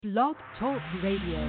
Blog Talk Radio.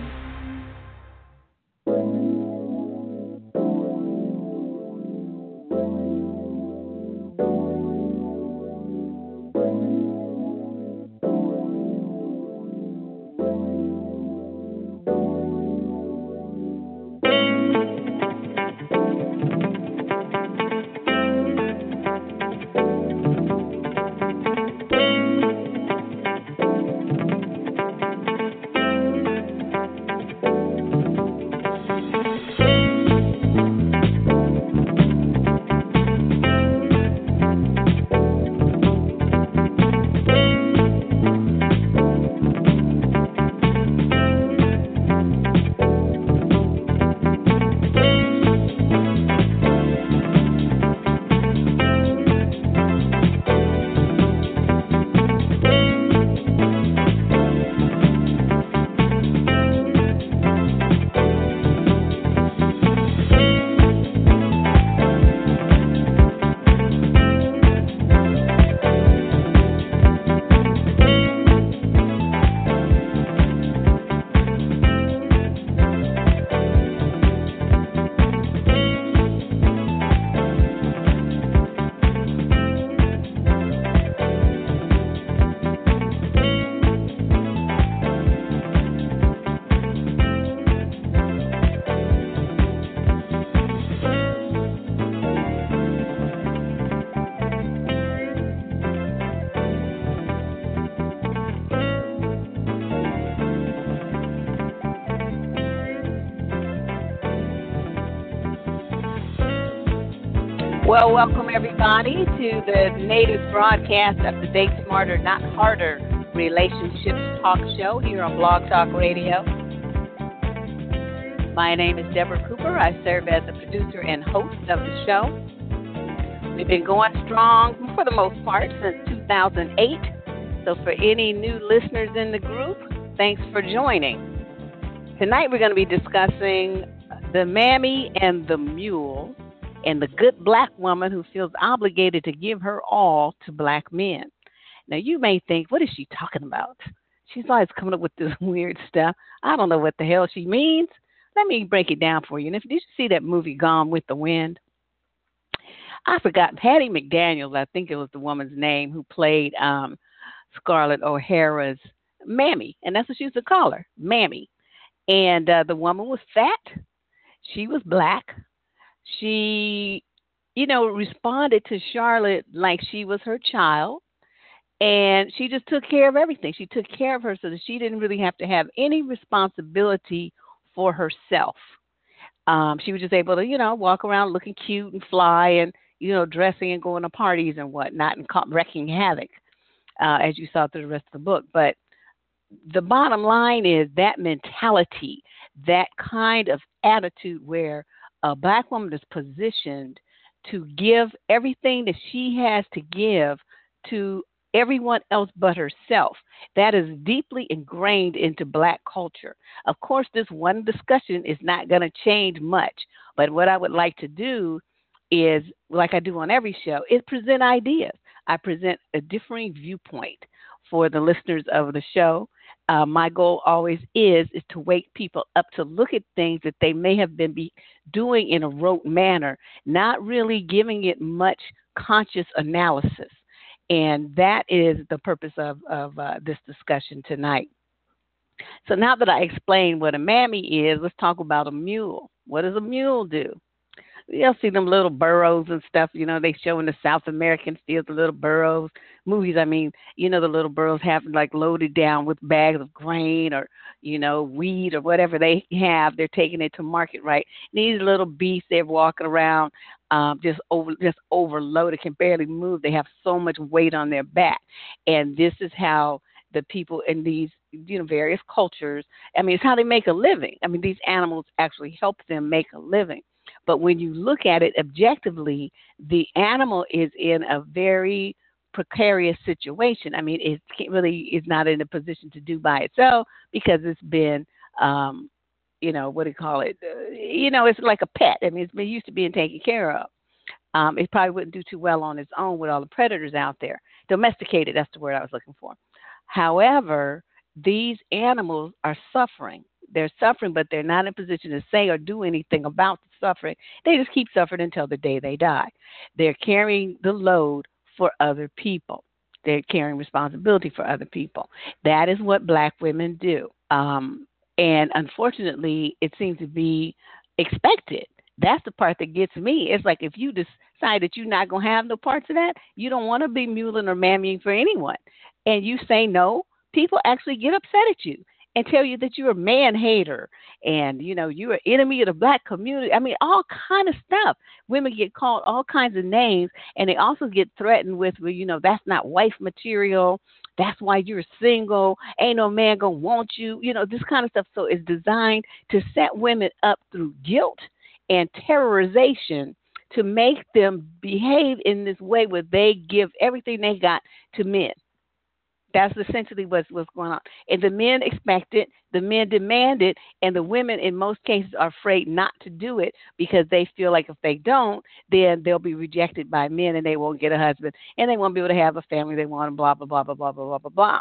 Well, welcome everybody to the Natives broadcast of the Date Smarter, Not Harder Relationships Talk Show here on Blog Talk Radio. My name is Deborah Cooper. I serve as the producer and host of the show. We've been going strong for the most part since 2008. So for any new listeners in the group, thanks for joining. Tonight we're going to be discussing the mammy and the mule, and the good black woman who feels obligated to give her all to black men. Now, you may think, what is she talking about? She's always coming up with this weird stuff. I don't know what the hell she means. Let me break it down for you. And did you see that movie Gone with the Wind? I forgot. Hattie McDaniels, I think it was the woman's name, who played Scarlett O'Hara's mammy. And that's what she used to call her, mammy. And the woman was fat. She was black. She, responded to Charlotte like she was her child, and she just took care of everything. She took care of her so that she didn't really have to have any responsibility for herself. She was just able to, walk around looking cute and fly and, dressing and going to parties and whatnot and wreaking havoc, as you saw through the rest of the book. But the bottom line is that mentality, that kind of attitude where a black woman is positioned to give everything that she has to give to everyone else but herself. That is deeply ingrained into black culture. Of course, this one discussion is not going to change much, but what I would like to do is, like I do on every show, is present ideas. I present a differing viewpoint for the listeners of the show. My goal always is to wake people up to look at things that they may have been doing in a rote manner, not really giving it much conscious analysis. And that is the purpose of this discussion tonight. So now that I explained what a mammy is, let's talk about a mule. What does a mule do? You'll see them little burros and stuff, they show in the South American still the little burros movies. I mean, the little burros have like loaded down with bags of grain or, weed or whatever they have. They're taking it to market, right? These little beasts, they're walking around just overloaded, can barely move. They have so much weight on their back. And this is how the people in these, various cultures, it's how they make a living. These animals actually help them make a living. But when you look at it objectively, the animal is in a very precarious situation. It really is not in a position to do by itself because it's been, what do you call it? It's like a pet. It's been used to being taken care of. It probably wouldn't do too well on its own with all the predators out there. Domesticated, that's the word I was looking for. However, these animals are suffering. They're suffering, but they're not in a position to say or do anything about the suffering. They just keep suffering until the day they die. They're carrying the load for other people. They're carrying responsibility for other people. That is what black women do. And unfortunately, it seems to be expected. That's the part that gets me. It's like if you decide that you're not going to have no parts of that, you don't want to be muling or mammying for anyone, and you say no, people actually get upset at you and tell you that you're a man hater and you're an enemy of the black community. I mean, all kind of stuff. Women get called all kinds of names, and they also get threatened with, well, that's not wife material. That's why you're single. Ain't no man gonna want you. This kind of stuff. So it's designed to set women up through guilt and terrorization to make them behave in this way where they give everything they got to men. That's essentially what's going on. And the men expect it, the men demand it, and the women in most cases are afraid not to do it because they feel like if they don't, then they'll be rejected by men and they won't get a husband and they won't be able to have a family they want and blah, blah, blah, blah, blah, blah, blah, blah, blah.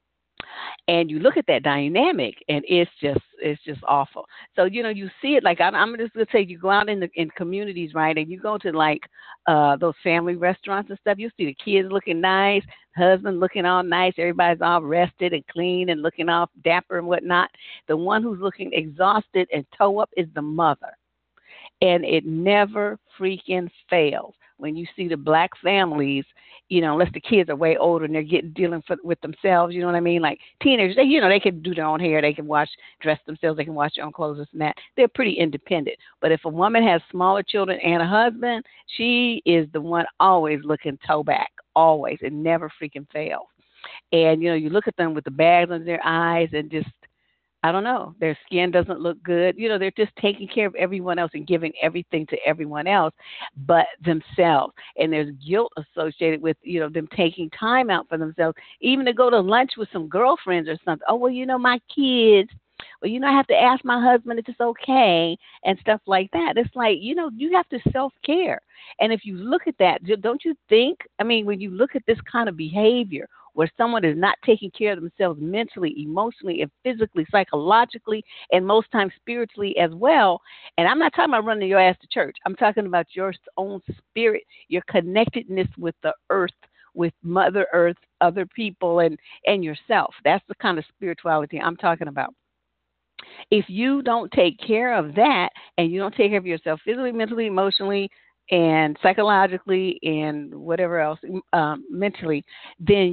And you look at that dynamic, and it's just awful. So you see it like I'm just gonna say you go out in communities, right, and you go to like those family restaurants and stuff. You see the kids looking nice, husband looking all nice, everybody's all rested and clean and looking all dapper and whatnot. The one who's looking exhausted and toe up is the mother, and it never freaking fails. When you see the black families, unless the kids are way older and they're dealing with themselves, you know what I mean? Like teenagers, they can do their own hair, they can dress themselves, they can wash their own clothes, this and that. They're pretty independent. But if a woman has smaller children and a husband, she is the one always looking toe back, always. It never freaking fails. And you look at them with the bags under their eyes and just I don't know. Their skin doesn't look good. They're just taking care of everyone else and giving everything to everyone else but themselves. And there's guilt associated with, them taking time out for themselves, even to go to lunch with some girlfriends or something. Oh, well, my kids. Well, I have to ask my husband if it's okay and stuff like that. It's like, you have to self-care. And if you look at that, don't you think, when you look at this kind of behavior where someone is not taking care of themselves mentally, emotionally, and physically, psychologically, and most times spiritually as well, and I'm not talking about running your ass to church. I'm talking about your own spirit, your connectedness with the earth, with Mother Earth, other people, and yourself. That's the kind of spirituality I'm talking about. If you don't take care of that and you don't take care of yourself physically, mentally, emotionally, and psychologically and whatever else, mentally, then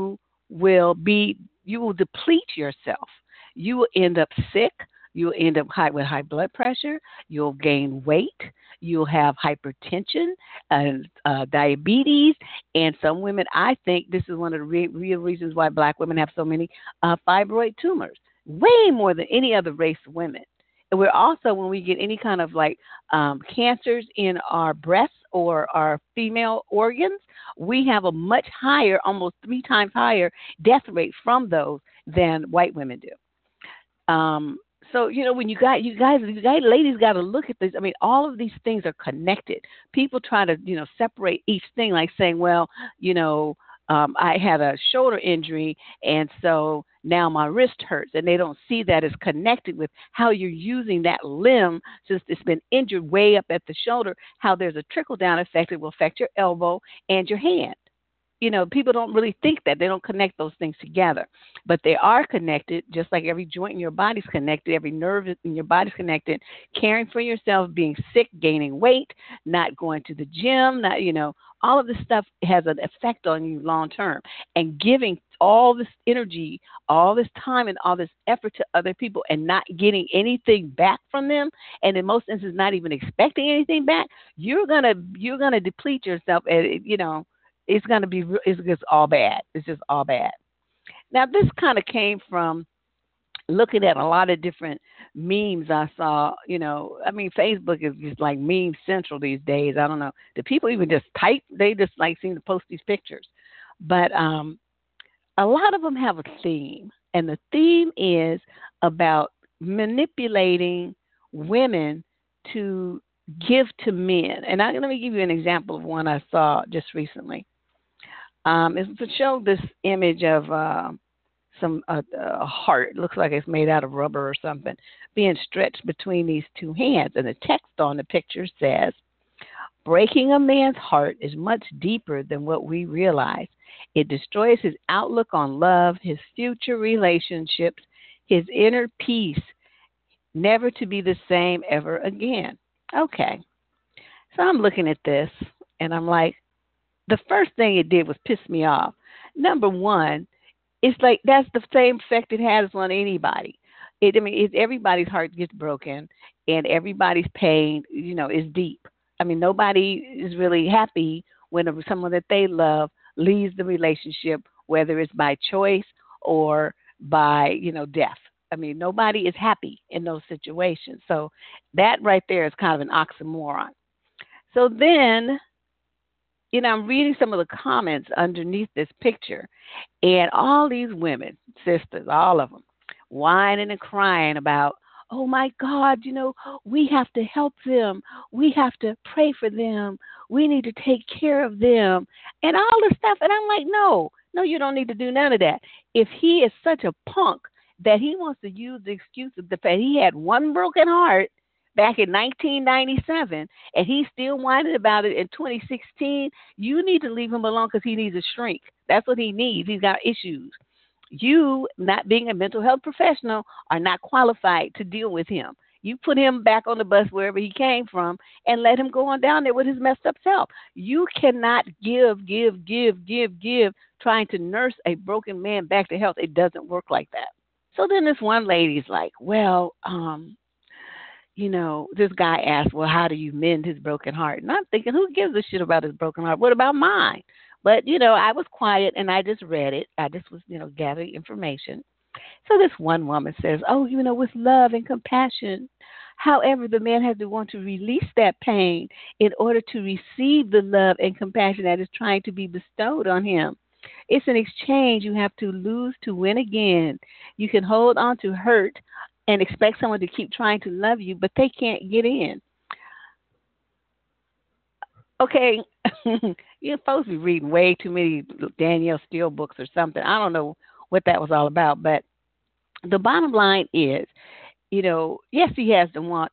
you will deplete yourself. You will end up sick. You'll end up with high blood pressure. You'll gain weight. You'll have hypertension, diabetes, and some women, I think this is one of the real reasons why black women have so many fibroid tumors, way more than any other race of women. And we're also, when we get any kind of like cancers in our breasts or our female organs, we have a much higher, almost 3 times higher death rate from those than white women do. So, when you guys, ladies got to look at this. All of these things are connected. People try to, separate each thing, like saying, well, I had a shoulder injury, and so now my wrist hurts, and they don't see that as connected with how you're using that limb since it's been injured way up at the shoulder, how there's a trickle-down effect. It will affect your elbow and your hand. People don't really think that. They don't connect those things together. But they are connected, just like every joint in your body's connected, every nerve in your body's connected. Caring for yourself, being sick, gaining weight, not going to the gym, all of this stuff has an effect on you long term. And giving all this energy, all this time, and all this effort to other people and not getting anything back from them, and in most instances not even expecting anything back, you're gonna deplete yourself. And it's just all bad. It's just all bad. Now, this kind of came from looking at a lot of different memes I saw. Facebook is just like meme central these days. I don't know. Do people even just type? They just like seem to post these pictures. But a lot of them have a theme, and the theme is about manipulating women to give to men. And let me give you an example of one I saw just recently. It's to show this image of some a heart. It looks like it's made out of rubber or something, being stretched between these two hands. And the text on the picture says, breaking a man's heart is much deeper than what we realize. It destroys his outlook on love, his future relationships, his inner peace, never to be the same ever again. Okay, so I'm looking at this and I'm like, the first thing it did was piss me off. Number one, it's like that's the same effect it has on anybody. I mean, everybody's heart gets broken, and everybody's pain, is deep. I mean, nobody is really happy when someone that they love leaves the relationship, whether it's by choice or by, death. I mean, nobody is happy in those situations. So that right there is kind of an oxymoron. So then, I'm reading some of the comments underneath this picture, and all these women, sisters, all of them, whining and crying about, oh my God, we have to help them. We have to pray for them. We need to take care of them, and all this stuff. And I'm like, no, you don't need to do none of that. If he is such a punk that he wants to use the excuse of the fact he had one broken heart back in 1997, and he's still whining about it in 2016, you need to leave him alone because he needs a shrink. That's what he needs. He's got issues. You, not being a mental health professional, are not qualified to deal with him. You put him back on the bus wherever he came from and let him go on down there with his messed up self. You cannot give, trying to nurse a broken man back to health. It doesn't work like that. So then this one lady's like, well, this guy asked, well, how do you mend his broken heart? And I'm thinking, who gives a shit about his broken heart? What about mine? But, I was quiet and I just read it. I just was, gathering information. So this one woman says, oh, with love and compassion. However, the man has to want to release that pain in order to receive the love and compassion that is trying to be bestowed on him. It's an exchange. You have to lose to win again. You can hold on to hurt and expect someone to keep trying to love you, but they can't get in. Okay, you're supposed to be reading way too many Danielle Steele books or something. I don't know what that was all about, but the bottom line is, yes, he has the want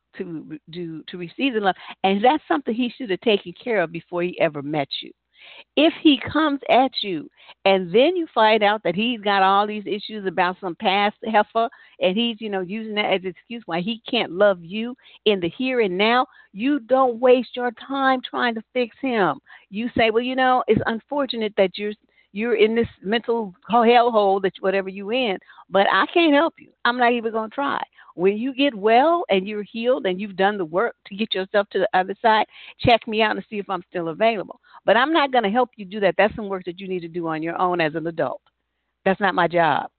to receive the love, and that's something he should have taken care of before he ever met you. If he comes at you and then you find out that he's got all these issues about some past heifer and he's, using that as an excuse why he can't love you in the here and now, you don't waste your time trying to fix him. You say, well, it's unfortunate that you're in this mental hellhole that whatever you in, but I can't help you. I'm not even going to try. When you get well and you're healed and you've done the work to get yourself to the other side, check me out and see if I'm still available. But I'm not going to help you do that. That's some work that you need to do on your own as an adult. That's not my job.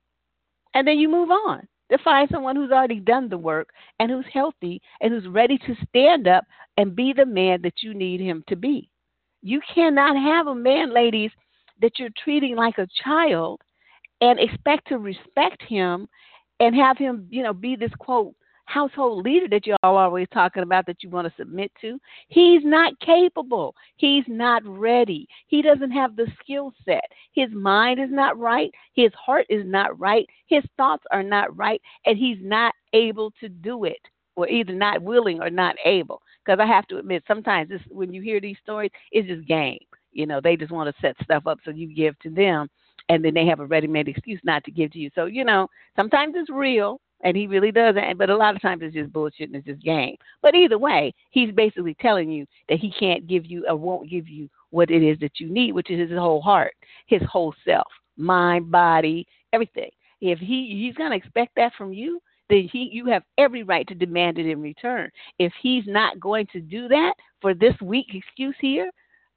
And then you move on to find someone who's already done the work and who's healthy and who's ready to stand up and be the man that you need him to be. You cannot have a man, ladies, that you're treating like a child and expect to respect him and have him, be this, quote, household leader that you're all always talking about that you want to submit to. He's not capable. He's not ready. He doesn't have the skill set. His mind is not right. His heart is not right. His thoughts are not right. And he's not able to do it, or either not willing or not able. Because I have to admit, sometimes when you hear these stories, it's just game. They just want to set stuff up so you give to them, and then they have a ready-made excuse not to give to you. So, sometimes it's real, and he really doesn't, but a lot of times it's just bullshit and it's just game. But either way, he's basically telling you that he can't give you or won't give you what it is that you need, which is his whole heart, his whole self, mind, body, everything. If he's going to expect that from you, then you have every right to demand it in return. If he's not going to do that for this weak excuse here,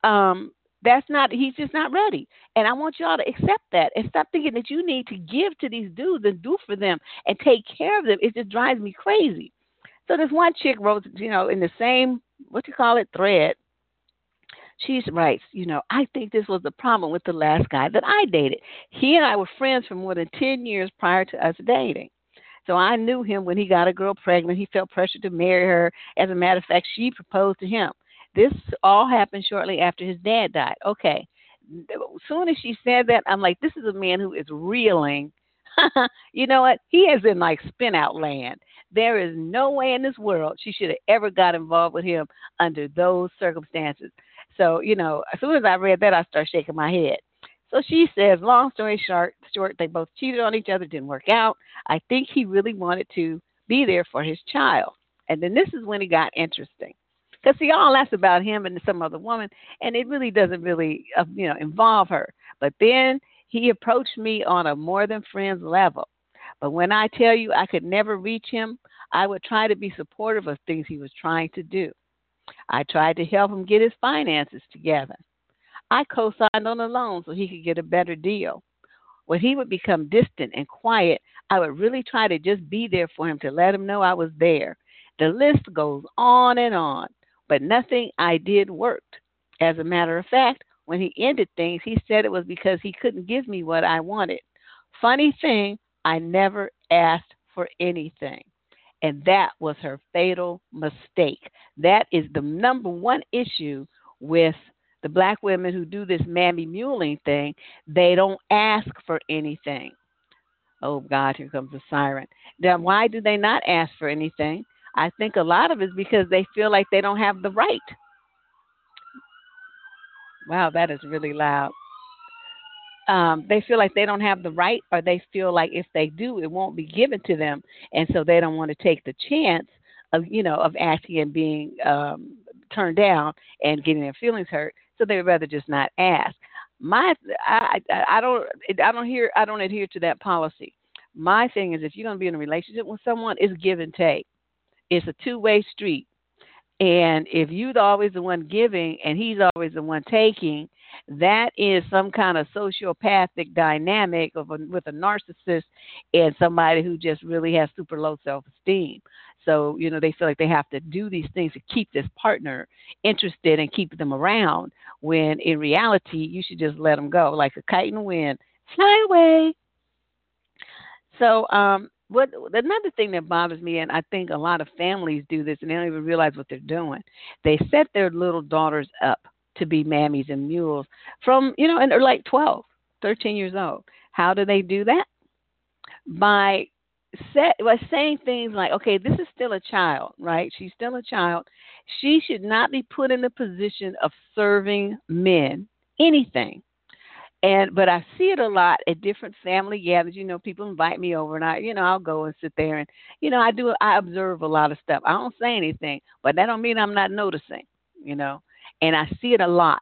he's just not ready. And I want y'all to accept that and stop thinking that you need to give to these dudes and do for them and take care of them. It just drives me crazy. So this one chick wrote, in the same, thread, she writes, I think this was the problem with the last guy that I dated. He and I were friends for more than 10 years prior to us dating. So I knew him when he got a girl pregnant. He felt pressure to marry her. As a matter of fact, she proposed to him. This all happened shortly after his dad died. Okay. As soon as she said that, I'm like, this is a man who is reeling You know what? He is in like spin out land. There is no way in this world she should have ever got involved with him under those circumstances. So, as soon as I read that, I started shaking my head. So she says, long story short, they both cheated on each other, didn't work out. I think he really wanted to be there for his child. And then this is when it got interesting. Because see, all that's about him and some other woman, and it really doesn't really, involve her. But then he approached me on a more than friends level. But when I tell you I could never reach him, I would try to be supportive of things he was trying to do. I tried to help him get his finances together. I co signed on a loan so he could get a better deal. When he would become distant and quiet, I would really try to just be there for him to let him know I was there. The list goes on and on, but nothing I did worked. As a matter of fact, when he ended things, he said it was because he couldn't give me what I wanted. Funny thing, I never asked for anything. And that was her fatal mistake. That is the number one issue with the black women who do this mammy muling thing. They don't ask for anything. Oh God, here comes the siren. Now, why do they not ask for anything? I think a lot of it is because they feel like they don't have the right. Wow, that is really loud. They feel like they don't have the right, or they feel like if they do, it won't be given to them, and so they don't want to take the chance of asking and being turned down and getting their feelings hurt. So they would rather just not ask. My, I don't adhere to that policy. My thing is, if you're going to be in a relationship with someone, it's give and take. It's a two-way street. And if you're always the one giving and he's always the one taking, that is some kind of sociopathic dynamic with a narcissist and somebody who just really has super low self-esteem. So, they feel like they have to do these things to keep this partner interested and keep them around, when in reality, you should just let them go like a kite in the wind. Fly away. So, what another thing that bothers me, and I think a lot of families do this, and they don't even realize what they're doing. They set their little daughters up to be mammies and mules and they're like 12, 13 years old. How do they do that? By saying things like, okay, this is still a child, right? She's still a child. She should not be put in the position of serving men anything. But I see it a lot at different family gatherings. People invite me over, and I'll go and sit there, and I observe a lot of stuff. I don't say anything, but that don't mean I'm not noticing. And I see it a lot.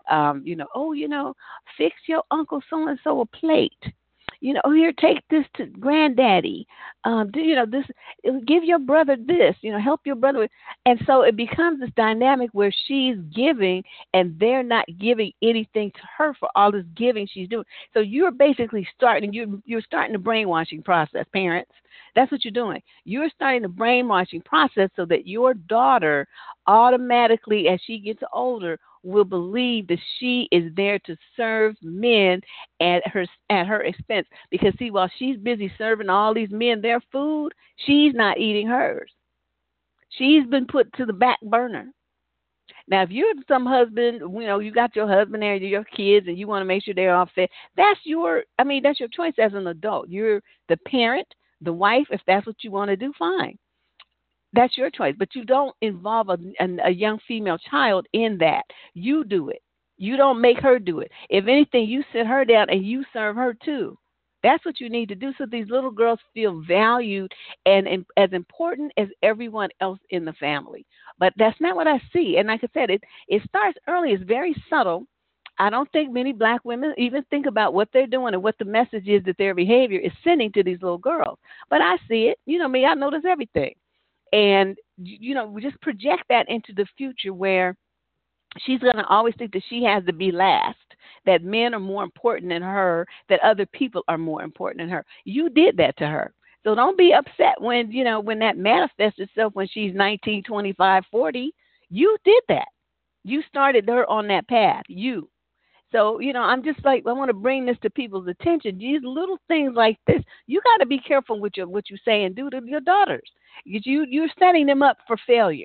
Fix your uncle so and so a plate. Here, take this to granddaddy. This, give your brother this, help your brother with. And so it becomes this dynamic where she's giving and they're not giving anything to her for all this giving she's doing. So you're basically you're starting the brainwashing process, parents. That's what you're doing. You're starting the brainwashing process so that your daughter automatically, as she gets older, will believe that she is there to serve men at her expense. Because see, while she's busy serving all these men their food, she's not eating hers. She's been put to the back burner. Now, if you're some husband, you got your husband there, your kids, and you want to make sure they're all fed, that's your choice as an adult. You're the parent, the wife. If that's what you want to do, fine. That's your choice. But you don't involve a young female child in that. You do it. You don't make her do it. If anything, you sit her down and you serve her too. That's what you need to do so these little girls feel valued and as important as everyone else in the family. But that's not what I see. And like I said, it starts early. It's very subtle. I don't think many black women even think about what they're doing and what the message is that their behavior is sending to these little girls. But I see it. Me, I notice everything. And, we just project that into the future where she's going to always think that she has to be last, that men are more important than her, that other people are more important than her. You did that to her. So don't be upset when that manifests itself when she's 19, 25, 40. You did that. You started her on that path. You. So, I'm just like, I want to bring this to people's attention. These little things like this, you got to be careful with what you say and do to your daughters. You're setting them up for failure.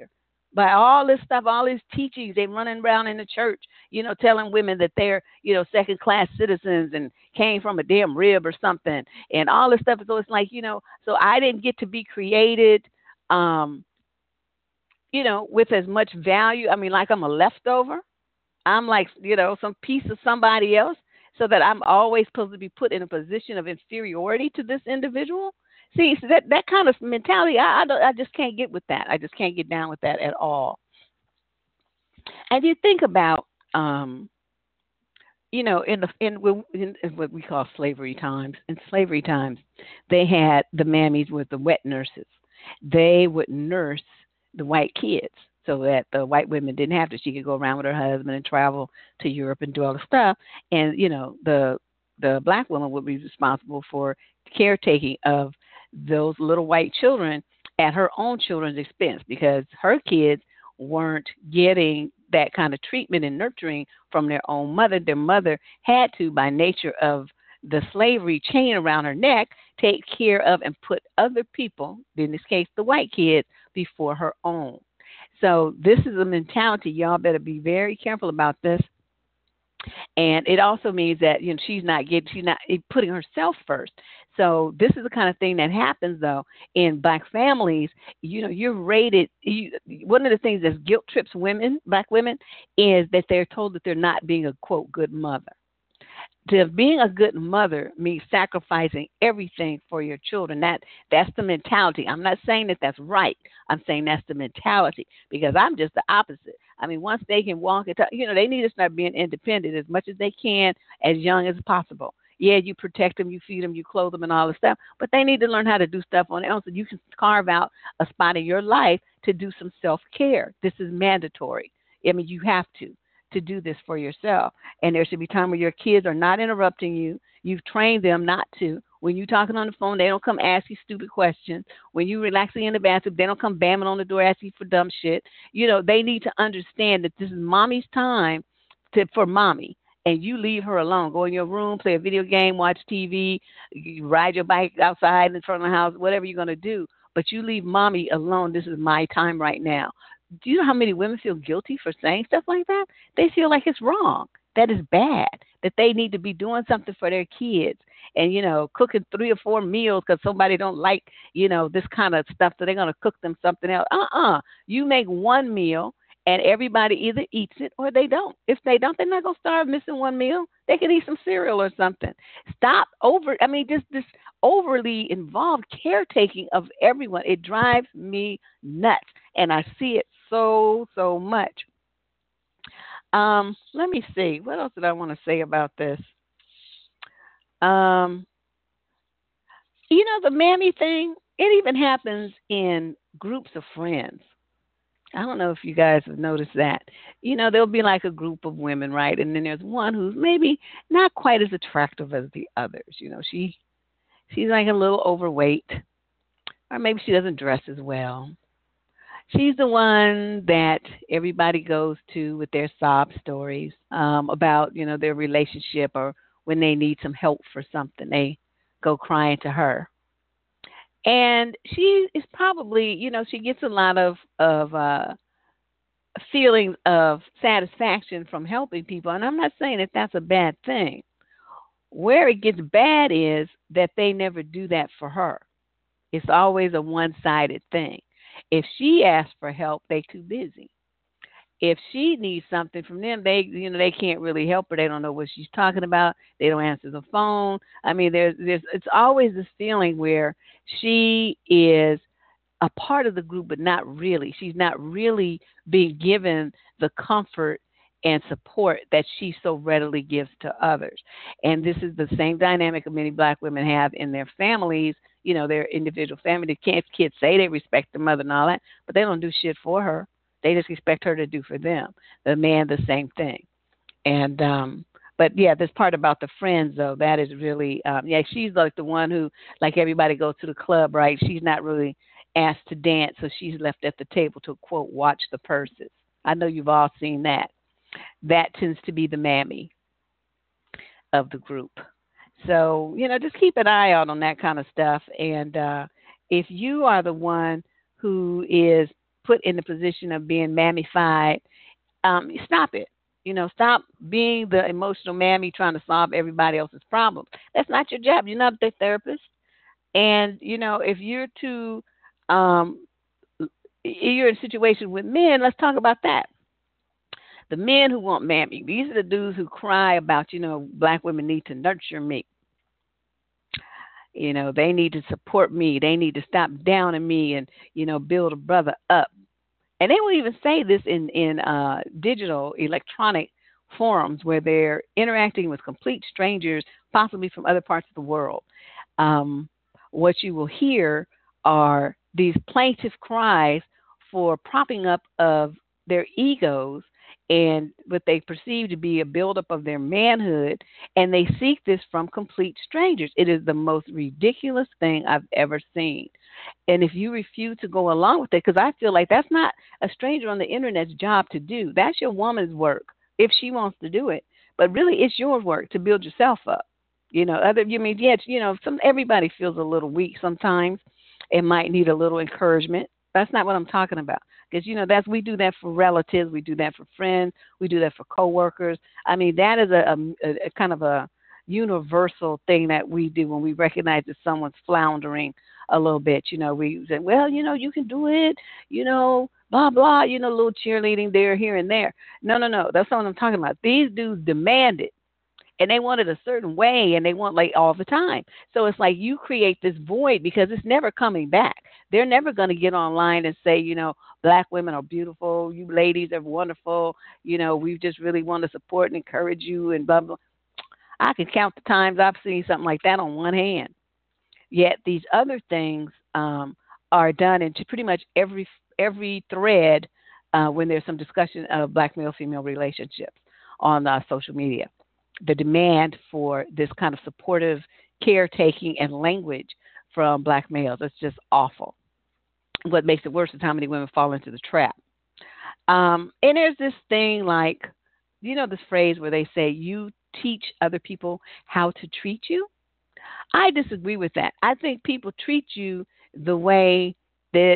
by all this stuff, all these teachings. They running around in the church, telling women that they're, second class citizens and came from a damn rib or something, and all this stuff. So it's like, so I didn't get to be created, um, with as much value. I mean, like I'm a leftover. I'm like, some piece of somebody else, so that I'm always supposed to be put in a position of inferiority to this individual. See, so that kind of mentality, I just can't get with that. I just can't get down with that at all. And you think about, in what we call slavery times. In slavery times, they had the mammies with the wet nurses. They would nurse the white kids so that the white women didn't have to. She could go around with her husband and travel to Europe and do all the stuff. And the black woman would be responsible for caretaking of those little white children at her own children's expense, because her kids weren't getting that kind of treatment and nurturing from their own mother. Their mother had to, by nature of the slavery chain around her neck, take care of and put other people, in this case the white kids, before her own. So this is a mentality. Y'all better be very careful about this. And it also means that she's not putting herself first. So this is the kind of thing that happens though in black families. You're rated. One of the things that guilt trips women, black women, is that they're told that they're not being a quote good mother. To being a good mother means sacrificing everything for your children. That's the mentality. I'm not saying that that's right. I'm saying that's the mentality, because I'm just the opposite. I mean, once they can walk and talk, they need to start being independent as much as they can, as young as possible. Yeah, you protect them, you feed them, you clothe them, and all the stuff, but they need to learn how to do stuff on their own, so you can carve out a spot in your life to do some self-care. This is mandatory. I mean, you have to do this for yourself. And there should be time where your kids are not interrupting you. You've trained them not to. When you're talking on the phone, they don't come ask you stupid questions. When you're relaxing in the bathroom, they don't come bamming on the door asking you for dumb shit. They need to understand that this is mommy's time for mommy. And you leave her alone. Go in your room, play a video game, watch TV, you ride your bike outside in front of the house, whatever you're going to do. But you leave mommy alone. This is my time right now. Do you know how many women feel guilty for saying stuff like that? They feel like it's wrong. That is bad. That they need to be doing something for their kids, and cooking 3 or 4 meals because somebody don't like this kind of stuff, so they're gonna cook them something else. You make one meal, and everybody either eats it or they don't. If they don't, they're not gonna starve missing one meal. They can eat some cereal or something. Stop just this overly involved caretaking of everyone. It drives me nuts, and I see it so much. Let me see. What else did I want to say about this? Um, the mammy thing, it even happens in groups of friends. I don't know if you guys have noticed that. There'll be like a group of women, right? And then there's one who's maybe not quite as attractive as the others. She's like a little overweight, or maybe she doesn't dress as well. She's the one that everybody goes to with their sob stories, about their relationship, or when they need some help for something, they go crying to her. And she is probably, she gets a lot of feelings of satisfaction from helping people. And I'm not saying that that's a bad thing. Where it gets bad is that they never do that for her. It's always a one-sided thing. If she asks for help, they too busy. If she needs something from them, they can't really help her. They don't know what she's talking about. They don't answer the phone. I mean, there's it's always this feeling where she is a part of the group, but not really. She's not really being given the comfort and support that she so readily gives to others. And this is the same dynamic that many black women have in their families, their individual family. The kids say they respect their mother and all that, but they don't do shit for her. They just expect her to do for them. The man, the same thing. And but yeah, this part about the friends though, that is really she's like the one who, like, everybody goes to the club, right? She's not really asked to dance, so she's left at the table to quote watch the purses. I know you've all seen that. That tends to be the mammy of the group. So, just keep an eye out on that kind of stuff. And if you are the one who is put in the position of being mammified, stop it. Stop being the emotional mammy trying to solve everybody else's problems. That's not your job. You're not the therapist. And if um, you're in a situation with men, let's talk about that. The men who want mammy, these are the dudes who cry about, black women need to nurture me. They need to support me. They need to stop downing me and, build a brother up. And they will even say this in digital, electronic forums where they're interacting with complete strangers, possibly from other parts of the world. What you will hear are these plaintive cries for propping up of their egos and what they perceive to be a buildup of their manhood, and they seek this from complete strangers. It is the most ridiculous thing I've ever seen. And if you refuse to go along with it, because I feel like that's not a stranger on the internet's job to do. That's your woman's work if she wants to do it. But really, it's your work to build yourself up. Everybody feels a little weak sometimes and might need a little encouragement. That's not what I'm talking about. Because we do that for relatives, we do that for friends, we do that for coworkers. I mean, that is a kind of a universal thing that we do when we recognize that someone's floundering a little bit. We say, well, you can do it, blah blah, a little cheerleading there, here and there. No, that's not what I'm talking about. These dudes demand it. And they want it a certain way, and they want like all the time. So it's like you create this void because it's never coming back. They're never going to get online and say, black women are beautiful, you ladies are wonderful, we just really want to support and encourage you and blah, blah. I can count the times I've seen something like that on one hand. Yet these other things are done into pretty much every thread when there's some discussion of black male-female relationships on social media. The demand for this kind of supportive caretaking and language from black males. It's just awful. What makes it worse is how many women fall into the trap. And there's this thing like, this phrase where they say, you teach other people how to treat you. I disagree with that. I think people treat you the way that,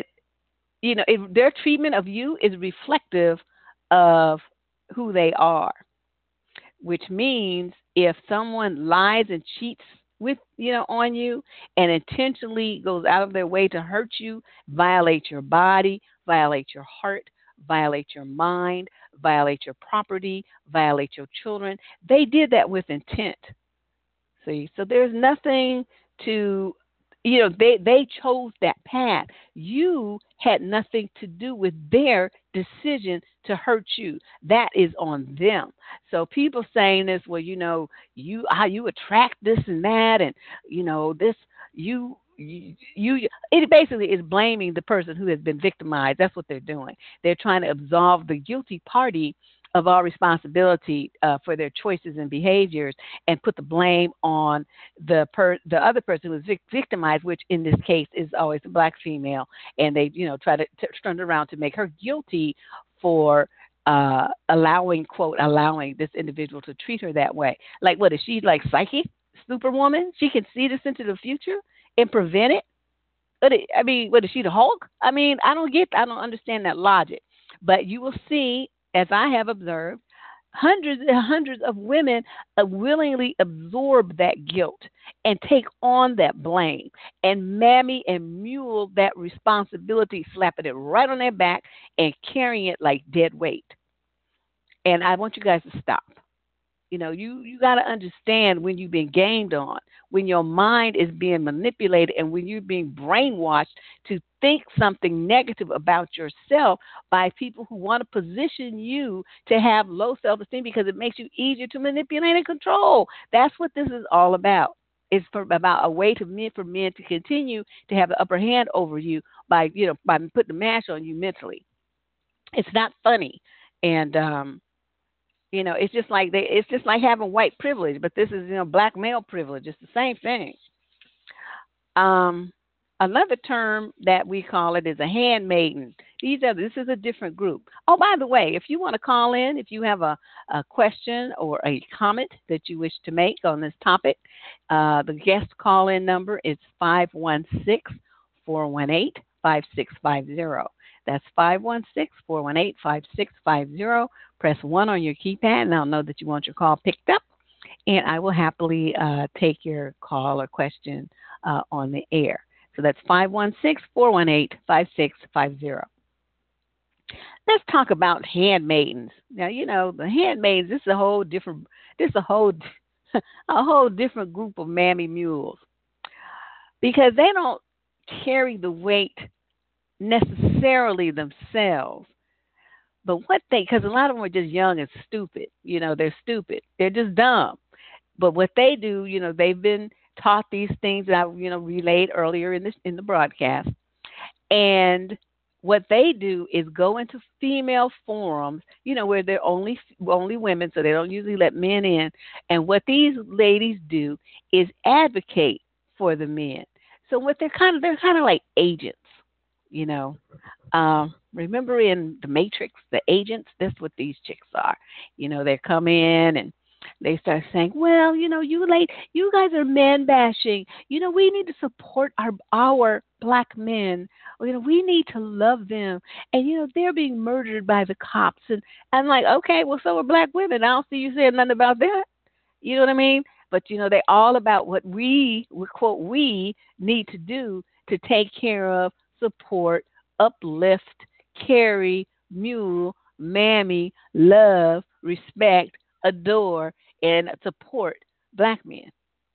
if their treatment of you is reflective of who they are. Which means if someone lies and cheats with, on you and intentionally goes out of their way to hurt you, violate your body, violate your heart, violate your mind, violate your property, violate your children, they did that with intent. See, so there's nothing to, they chose that path. You had nothing to do with their decision to hurt you. That is on them. So people saying this, well, how you attract this and that, and this you it basically is blaming the person who has been victimized. That's what they're doing. They're trying to absolve the guilty party of all responsibility for their choices and behaviors, and put the blame on the other person who was victimized, which in this case is always a black female, and they try to turn it around to make her guilty for allowing this individual to treat her that way. Like, what is she, like psychic superwoman? She can see this into the future and prevent it. What is she, the Hulk? I don't understand that logic. But you will see, as I have observed, hundreds and hundreds of women willingly absorb that guilt and take on that blame and mammy and mule that responsibility, slapping it right on their back and carrying it like dead weight. And I want you guys to stop. You got to understand when you've been gamed on, when your mind is being manipulated, and when you're being brainwashed to think something negative about yourself by people who want to position you to have low self-esteem because it makes you easier to manipulate and control. That's what this is all about. It's about a way for men to continue to have the upper hand over you by putting the mash on you mentally. It's not funny. And it's just like having white privilege, but this is black male privilege. It's the same thing. Another term that we call it is a handmaiden. This is a different group. Oh, by the way, if you want to call in, if you have a question or a comment that you wish to make on this topic, the guest call-in number is 516-418-5685. 5650. That's 516-418-5650. Press 1 on your keypad, and I'll know that you want your call picked up, and I will happily take your call or question on the air. So that's 516-418-5650. Let's talk about handmaidens. Now, the handmaidens, this is a whole, a whole different group of mammy mules because they don't carry the weight necessarily themselves. But because a lot of them are just young and stupid. They're stupid. They're just dumb. But what they do, they've been taught these things that I, relayed earlier in the broadcast. And what they do is go into female forums, where they're only women, so they don't usually let men in. And what these ladies do is advocate for the men. So what they're kind of like agents, Remember in the Matrix, the agents? That's what these chicks are. They come in and they start saying, well, you guys are man bashing. We need to support our black men. We need to love them. And, they're being murdered by the cops. And I'm like, okay, well, so are black women. I don't see you saying nothing about that. You know what I mean? But, they're all about what we need to do to take care of, support, uplift, carry, mule, mammy, love, respect, adore, and support black men.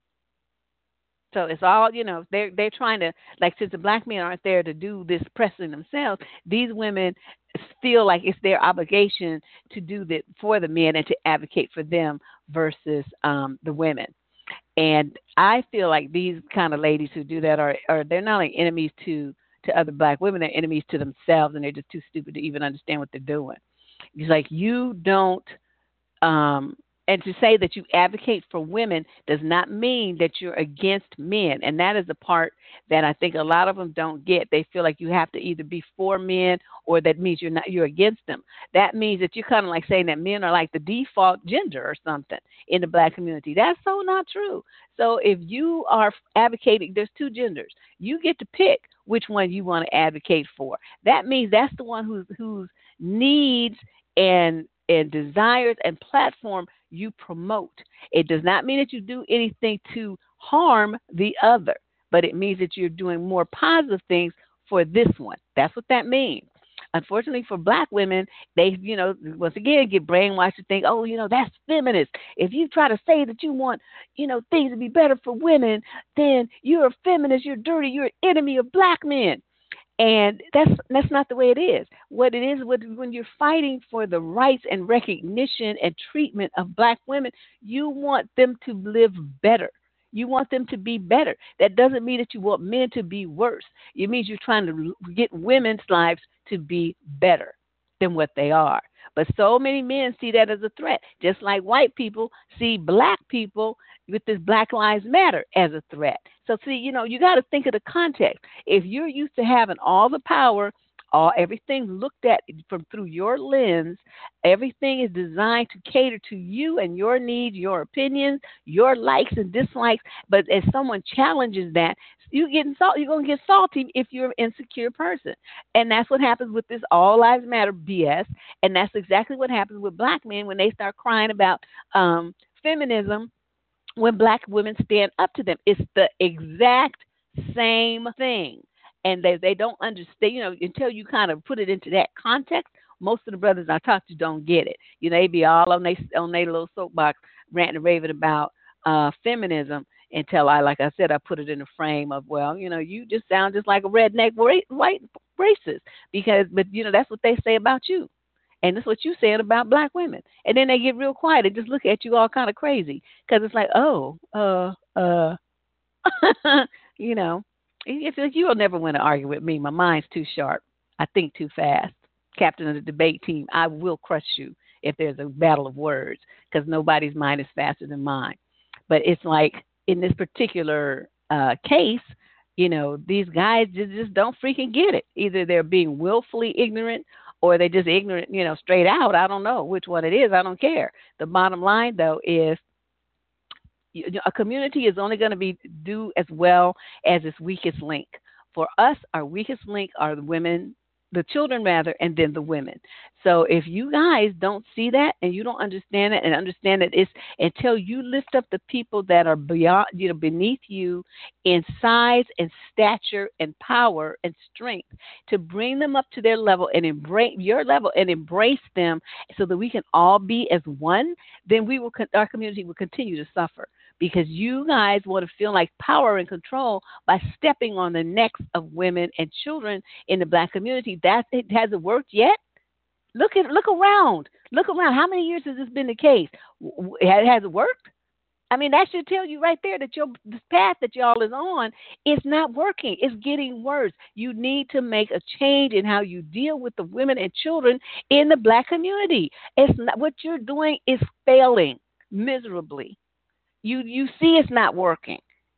So it's all, they're trying to, like, since the black men aren't there to do this pressing themselves, these women feel like it's their obligation to do that for the men and to advocate for them versus the women. And I feel like these kind of ladies who do that are they're not like enemies to other black women, they're enemies to themselves, and they're just too stupid to even understand what they're doing. It's like you don't and to say that you advocate for women does not mean that you're against men. And that is the part that I think a lot of them don't get. They feel like you have to either be for men or that means you're against them. That means that you're kind of like saying that men are like the default gender or something in the black community. That's so not true. So if you are advocating, there's two genders. You get to pick which one you want to advocate for. That means that's the one whose needs and desires and platform you promote. It does not mean that you do anything to harm the other, but it means that you're doing more positive things for this one. That's what that means. Unfortunately for black women, they, once again get brainwashed to think, oh, that's feminist. If you try to say that you want, things to be better for women, then you're a feminist, you're dirty, you're an enemy of black men. And that's not the way it is. What it is, when you're fighting for the rights and recognition and treatment of black women, you want them to live better. You want them to be better. That doesn't mean that you want men to be worse. It means you're trying to get women's lives to be better than what they are. But so many men see that as a threat, just like white people see black people with this Black Lives Matter as a threat. So see, you got to think of the context. If you're used to having all the power, everything looked at through your lens, everything is designed to cater to you and your needs, your opinions, your likes and dislikes. But as someone challenges that, you're going to get salty if you're an insecure person. And that's what happens with this all lives matter BS. And that's exactly what happens with black men when they start crying about feminism when black women stand up to them. It's the exact same thing. And they don't understand, until you kind of put it into that context. Most of the brothers I talk to don't get it. They be all on their little soapbox ranting and raving about feminism until like I said, I put it in a frame of, well, you just sound just like a redneck white racist but that's what they say about you. And that's what you saying about black women. And then they get real quiet and just look at you all kind of crazy because it's like, If you will never win an argument with me, my mind's too sharp. I think too fast. Captain of the debate team, I will crush you if there's a battle of words because nobody's mind is faster than mine. But it's like in this particular case, these guys just don't freaking get it. Either they're being willfully ignorant or they're just ignorant, straight out. I don't know which one it is. I don't care. The bottom line, though, is a community is only going to do as well as its weakest link. For us, our weakest link are the women, the children rather, and then the women. So if you guys don't see that and you don't understand it and understand that it's until you lift up the people that are beyond, beneath you in size and stature and power and strength, to bring them up to their level and embrace your level and embrace them so that we can all be as one, then our community will continue to suffer because you guys want to feel like power and control by stepping on the necks of women and children in the black community. That it hasn't worked yet. Look around. Look around. How many years has this been the case? Has it worked? I mean, that should tell you right there that this path that y'all is on is not working. It's getting worse. You need to make a change in how you deal with the women and children in the black community. It's not, what you're doing is failing miserably. You see it's not working.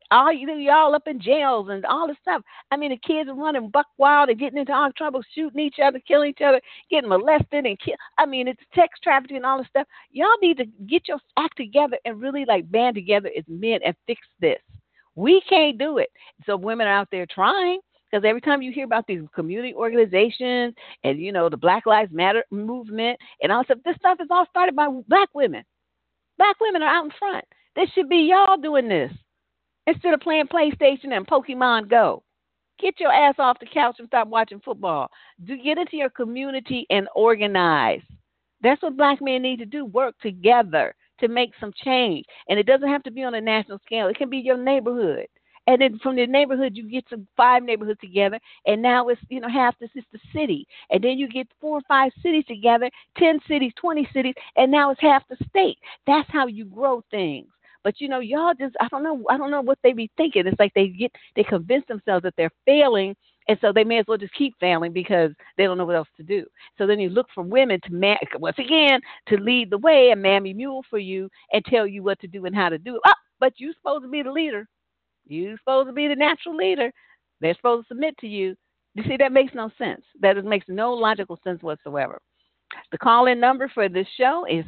Y'all up in jails and all this stuff. I mean, the kids are running buck wild and getting into all trouble, shooting each other, killing each other, getting molested and kill. I mean, it's sex trafficking and all this stuff. Y'all need to get your act together and really like band together as men and fix this. We can't do it. So women are out there trying. Because every time you hear about these community organizations and, the Black Lives Matter movement and all stuff, this stuff is all started by black women. Black women are out in front. This should be y'all doing this. Instead of playing PlayStation and Pokemon Go. Get your ass off the couch and stop watching football. Get into your community and organize. That's what black men need to do, work together to make some change. And it doesn't have to be on a national scale. It can be your neighborhood. And then from the neighborhood, you get some 5 neighborhoods together, and now it's, half this is the city. And then you get 4 or 5 cities together, 10 cities, 20 cities, and now it's half the state. That's how you grow things. But y'all just I don't know what they be thinking. It's like they convince themselves that they're failing, and so they may as well just keep failing because they don't know what else to do. So then you look for women once again to lead the way and mammy mule for you and tell you what to do and how to do it. Oh, but you're supposed to be the leader. You're supposed to be the natural leader. They're supposed to submit to you. You see, that makes no sense. That makes no logical sense whatsoever. The call-in number for this show is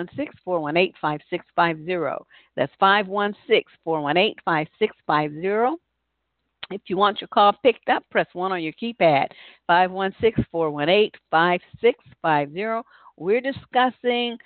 516-418-5650. That's 516-418-5650. If you want your call picked up, press 1 on your keypad, 516-418-5650. We're discussing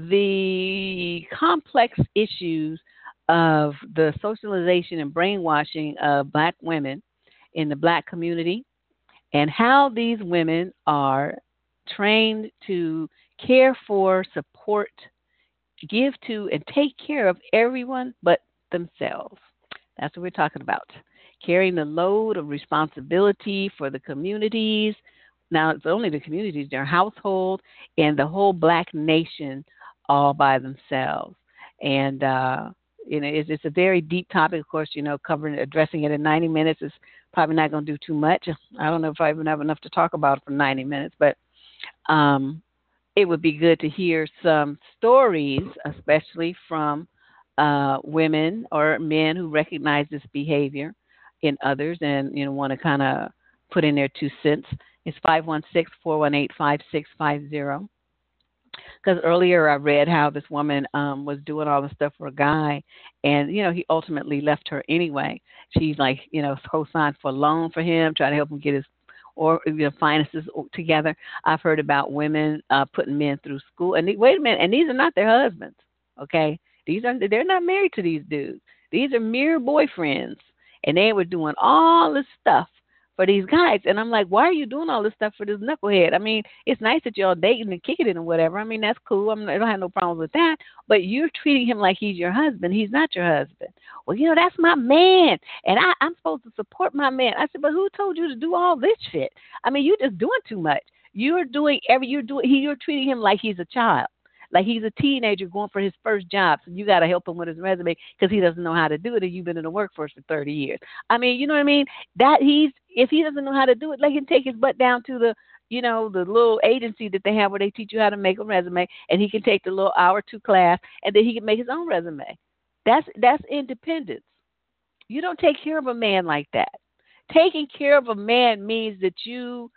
the complex issues of the socialization and brainwashing of black women in the black community and how these women are trained to care for, support, give to, and take care of everyone but themselves. That's what we're talking about. Carrying the load of responsibility for the communities. Now, it's only the communities, their household, and the whole black nation all by themselves. And, it's a very deep topic, of course, addressing it in 90 minutes is probably not going to do too much. I don't know if I even have enough to talk about for 90 minutes, but it would be good to hear some stories, especially from women or men who recognize this behavior in others and, want to kind of put in their 2 cents. It's 516-418-5650. Because earlier I read how this woman was doing all the stuff for a guy, and, he ultimately left her anyway. She's like, co-signed for a loan for him, trying to help him get his finances together. I've heard about women putting men through school. And wait a minute, and these are not their husbands, okay? They're not married to these dudes. These are mere boyfriends, and they were doing all this stuff for these guys. And I'm like, why are you doing all this stuff for this knucklehead? I mean, it's nice that y'all dating and kicking it and whatever. I mean, that's cool. I don't have no problems with that. But you're treating him like he's your husband. He's not your husband. Well, that's my man, and I'm supposed to support my man. I said, but who told you to do all this shit? I mean, you're just doing too much. You're treating him like he's a child. Like he's a teenager going for his first job, so you got to help him with his resume because he doesn't know how to do it, and you've been in the workforce for 30 years. I mean, you know what I mean? If he doesn't know how to do it, let him take his butt down to the little agency that they have where they teach you how to make a resume, and he can take the little hour or 2 class, and then he can make his own resume. That's independence. You don't take care of a man like that. Taking care of a man means that you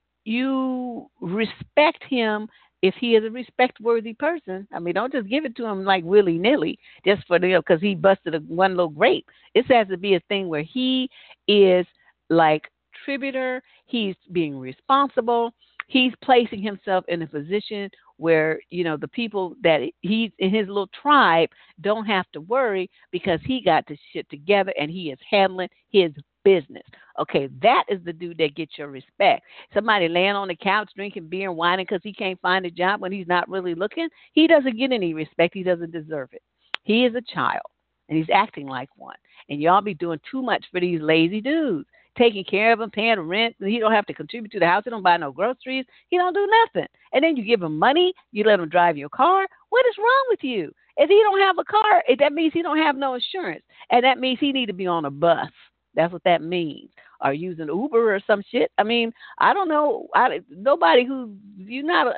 respect him. If he is a respect-worthy person, I mean, don't just give it to him like willy-nilly just for because he busted one little grape. This has to be a thing where he is like contributor. He's being responsible. He's placing himself in a position where, the people that he's in his little tribe don't have to worry because he got the shit together and he is handling his business. Okay, that is the dude that gets your respect. Somebody laying on the couch drinking beer and whining because he can't find a job when he's not really looking, he doesn't get any respect. He doesn't deserve it. He is a child and he's acting like one. And y'all be doing too much for these lazy dudes. Taking care of him, paying rent. He don't have to contribute to the house. He don't buy no groceries. He don't do nothing. And then you give him money. You let him drive your car. What is wrong with you? If he don't have a car, that means he don't have no insurance, and that means he need to be on a bus. That's what that means. Or using Uber or some shit. I mean, I don't know. Nobody who you not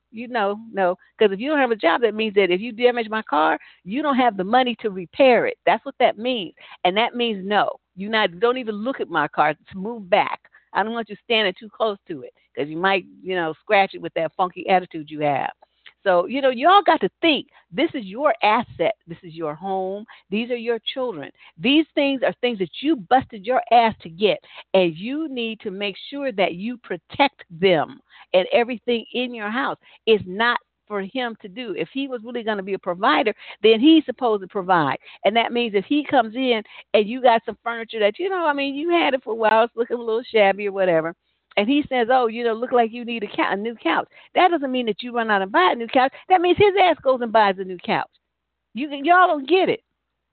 no. Because if you don't have a job, that means that if you damage my car, you don't have the money to repair it. That's what that means, and that means no. You not don't even look at my car. Move back. I don't want you standing too close to it because you might scratch it with that funky attitude you have. So, y'all got to think this is your asset. This is your home. These are your children. These things are things that you busted your ass to get. And you need to make sure that you protect them and everything in your house is not for him to do. If he was really going to be a provider, then he's supposed to provide. And that means if he comes in and you got some furniture that, you had it for a while, it's looking a little shabby or whatever. And he says, oh, look like you need a new couch. That doesn't mean that you run out and buy a new couch. That means his ass goes and buys a new couch. Y'all don't get it.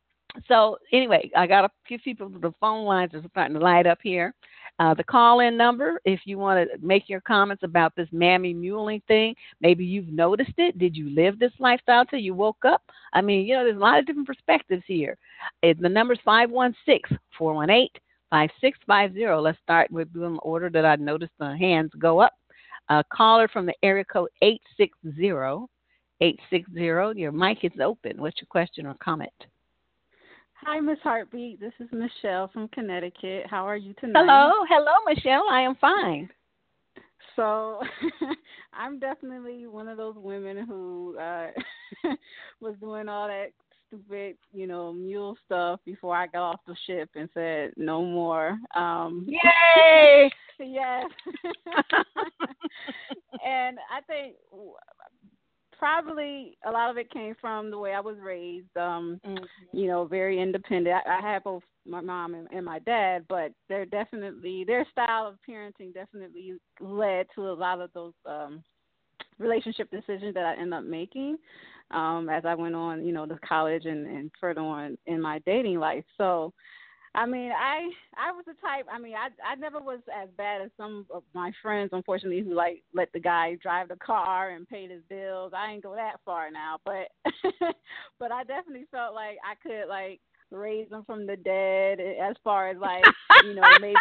So anyway, I got a few people. The phone lines are starting to light up here. The call-in number, if you want to make your comments about this mammy muling thing, maybe you've noticed it. Did you live this lifestyle till you woke up? I mean, there's a lot of different perspectives here. The number's 516-418. 5650. Let's start with doing the order that I noticed the hands go up. Caller from the area code 860. 860. Your mic is open. What's your question or comment? Hi, Miss Heartbeat. This is Michelle from Connecticut. How are you tonight? Hello, Michelle. I am fine. So, I'm definitely one of those women who was doing all that stupid, mule stuff before I got off the ship and said no more. Yay! Yes. And I think probably a lot of it came from the way I was raised. Very independent. I have both my mom and my dad, but their style of parenting definitely led to a lot of those relationship decisions that I ended up making as I went on, to college and further on in my dating life. So, I mean, I was the type, I never was as bad as some of my friends, unfortunately, who, let the guy drive the car and pay his bills. I ain't go that far now, but but I definitely felt like I could, raise them from the dead as far as, maybe,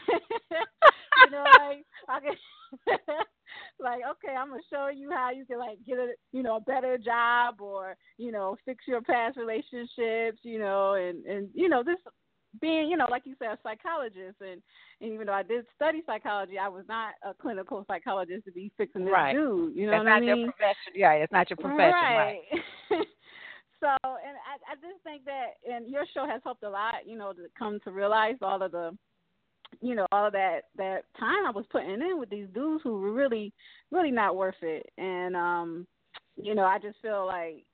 I could... okay, I'm gonna show you how you can get a better job or fix your past relationships, and this being like you said, a psychologist, and even though I did study psychology, I was not a clinical psychologist to be fixing this dude. You know what I mean? That's not your profession. Yeah, it's not your profession, right? So, and I just think that, and your show has helped a lot, to come to realize all of the. All of that time I was putting in with these dudes who were really, really not worth it. And, I just feel like,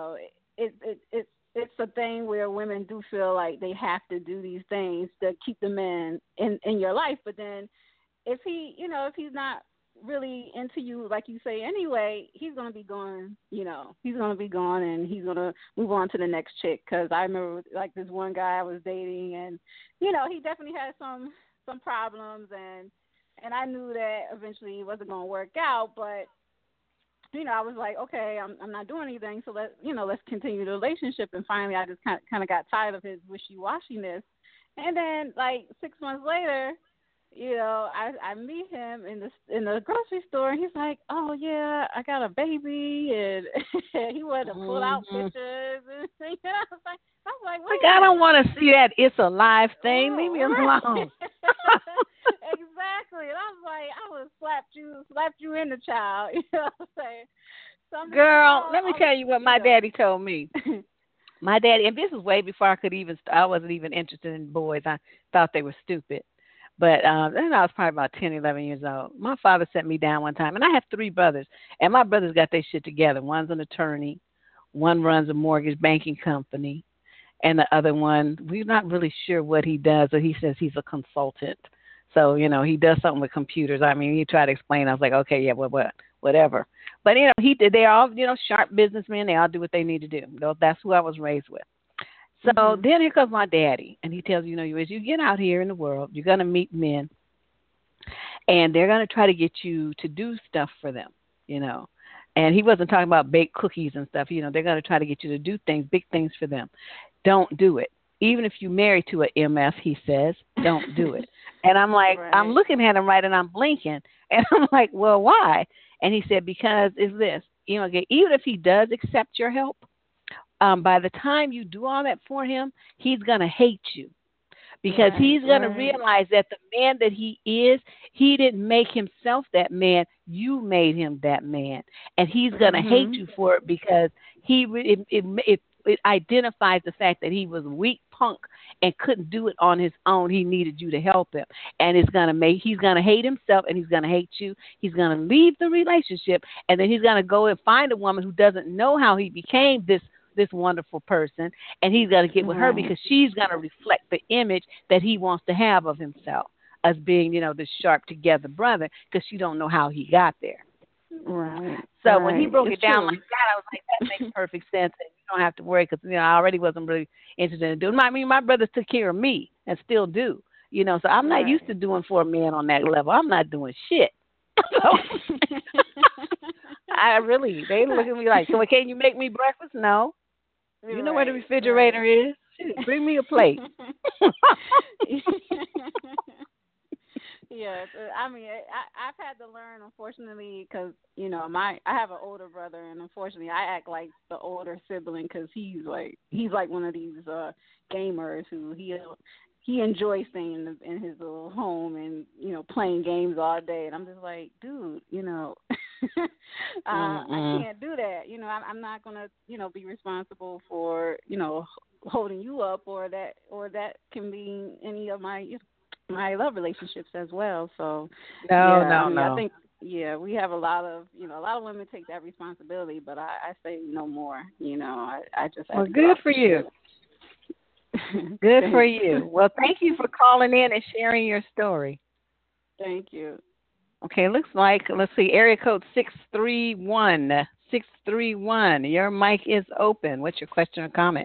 it's a thing where women do feel like they have to do these things to keep the man in your life. But then if he's not really into you, like you say, anyway, he's going to be gone, he's going to be gone and he's going to move on to the next chick. Cause I remember this one guy I was dating and, he definitely had some problems and I knew that eventually it wasn't going to work out, but I was like, okay, I'm not doing anything. So let's continue the relationship. And finally I just kind of got tired of his wishy-washiness. And then 6 months later, I meet him in the grocery store, and he's like, "Oh yeah, I got a baby," and he wanted to pull out pictures. And, I was like, I don't want to see that "it's a live" thing. Leave me alone. Exactly. And I was like, I would have slapped you in the child. You know what I'm saying? Girl, let me tell you what my daddy told me. My daddy, and this was way before I wasn't even interested in boys. I thought they were stupid. But then I was probably about 10, 11 years old. My father sent me down one time, and I have three brothers, and my brothers got their shit together. One's an attorney, one runs a mortgage banking company, and the other one, we're not really sure what he does, but he says he's a consultant. So, he does something with computers. I mean, he tried to explain. I was like, okay, yeah, whatever. But, he did. They're all, sharp businessmen. They all do what they need to do. That's who I was raised with. So then here comes my daddy, and he tells you, as you get out here in the world, you're going to meet men, and they're going to try to get you to do stuff for them, And he wasn't talking about baked cookies and stuff. They're going to try to get you to do things, big things for them. Don't do it. Even if you're married to a MF, he says, don't do it. And I'm like, right. I'm looking at him right, and I'm blinking. And I'm like, well, why? And he said, because it's this. Even if he does accept your help, by the time you do all that for him, he's going to hate you. Because he's going to realize that the man that he is, he didn't make himself that man. You made him that man. And he's going to hate you for it because it identifies the fact that he was a weak punk and couldn't do it on his own. He needed you to help him. And he's going to hate himself, and he's going to hate you. He's going to leave the relationship, and then he's going to go and find a woman who doesn't know how he became this wonderful person, and he's going to get with her because she's going to reflect the image that he wants to have of himself as being, this sharp together brother, because she don't know how he got there. Right. So when he broke it down like that, I was like, that makes perfect sense, and you don't have to worry because, I already wasn't really interested in doing it. I mean, my brothers took care of me and still do, so I'm not used to doing for a man on that level. I'm not doing shit. They look at me like, so can you make me breakfast? No. You know where the refrigerator is? Shit, bring me a plate. Yes, I mean, I've had to learn, unfortunately, because I have an older brother, and unfortunately, I act like the older sibling because he's like one of these gamers who he enjoys staying in his little home and playing games all day, and I'm just like, dude, I can't do that. I'm not gonna be responsible for holding you up, or that can be any of my love relationships as well. So I think we have a lot of women take that responsibility, but I say no more. I just have good for you. Good for you. Well, thank you for calling in and sharing your story. Thank you. Okay, let's see, area code 631. 631. Your mic is open. What's your question or comment?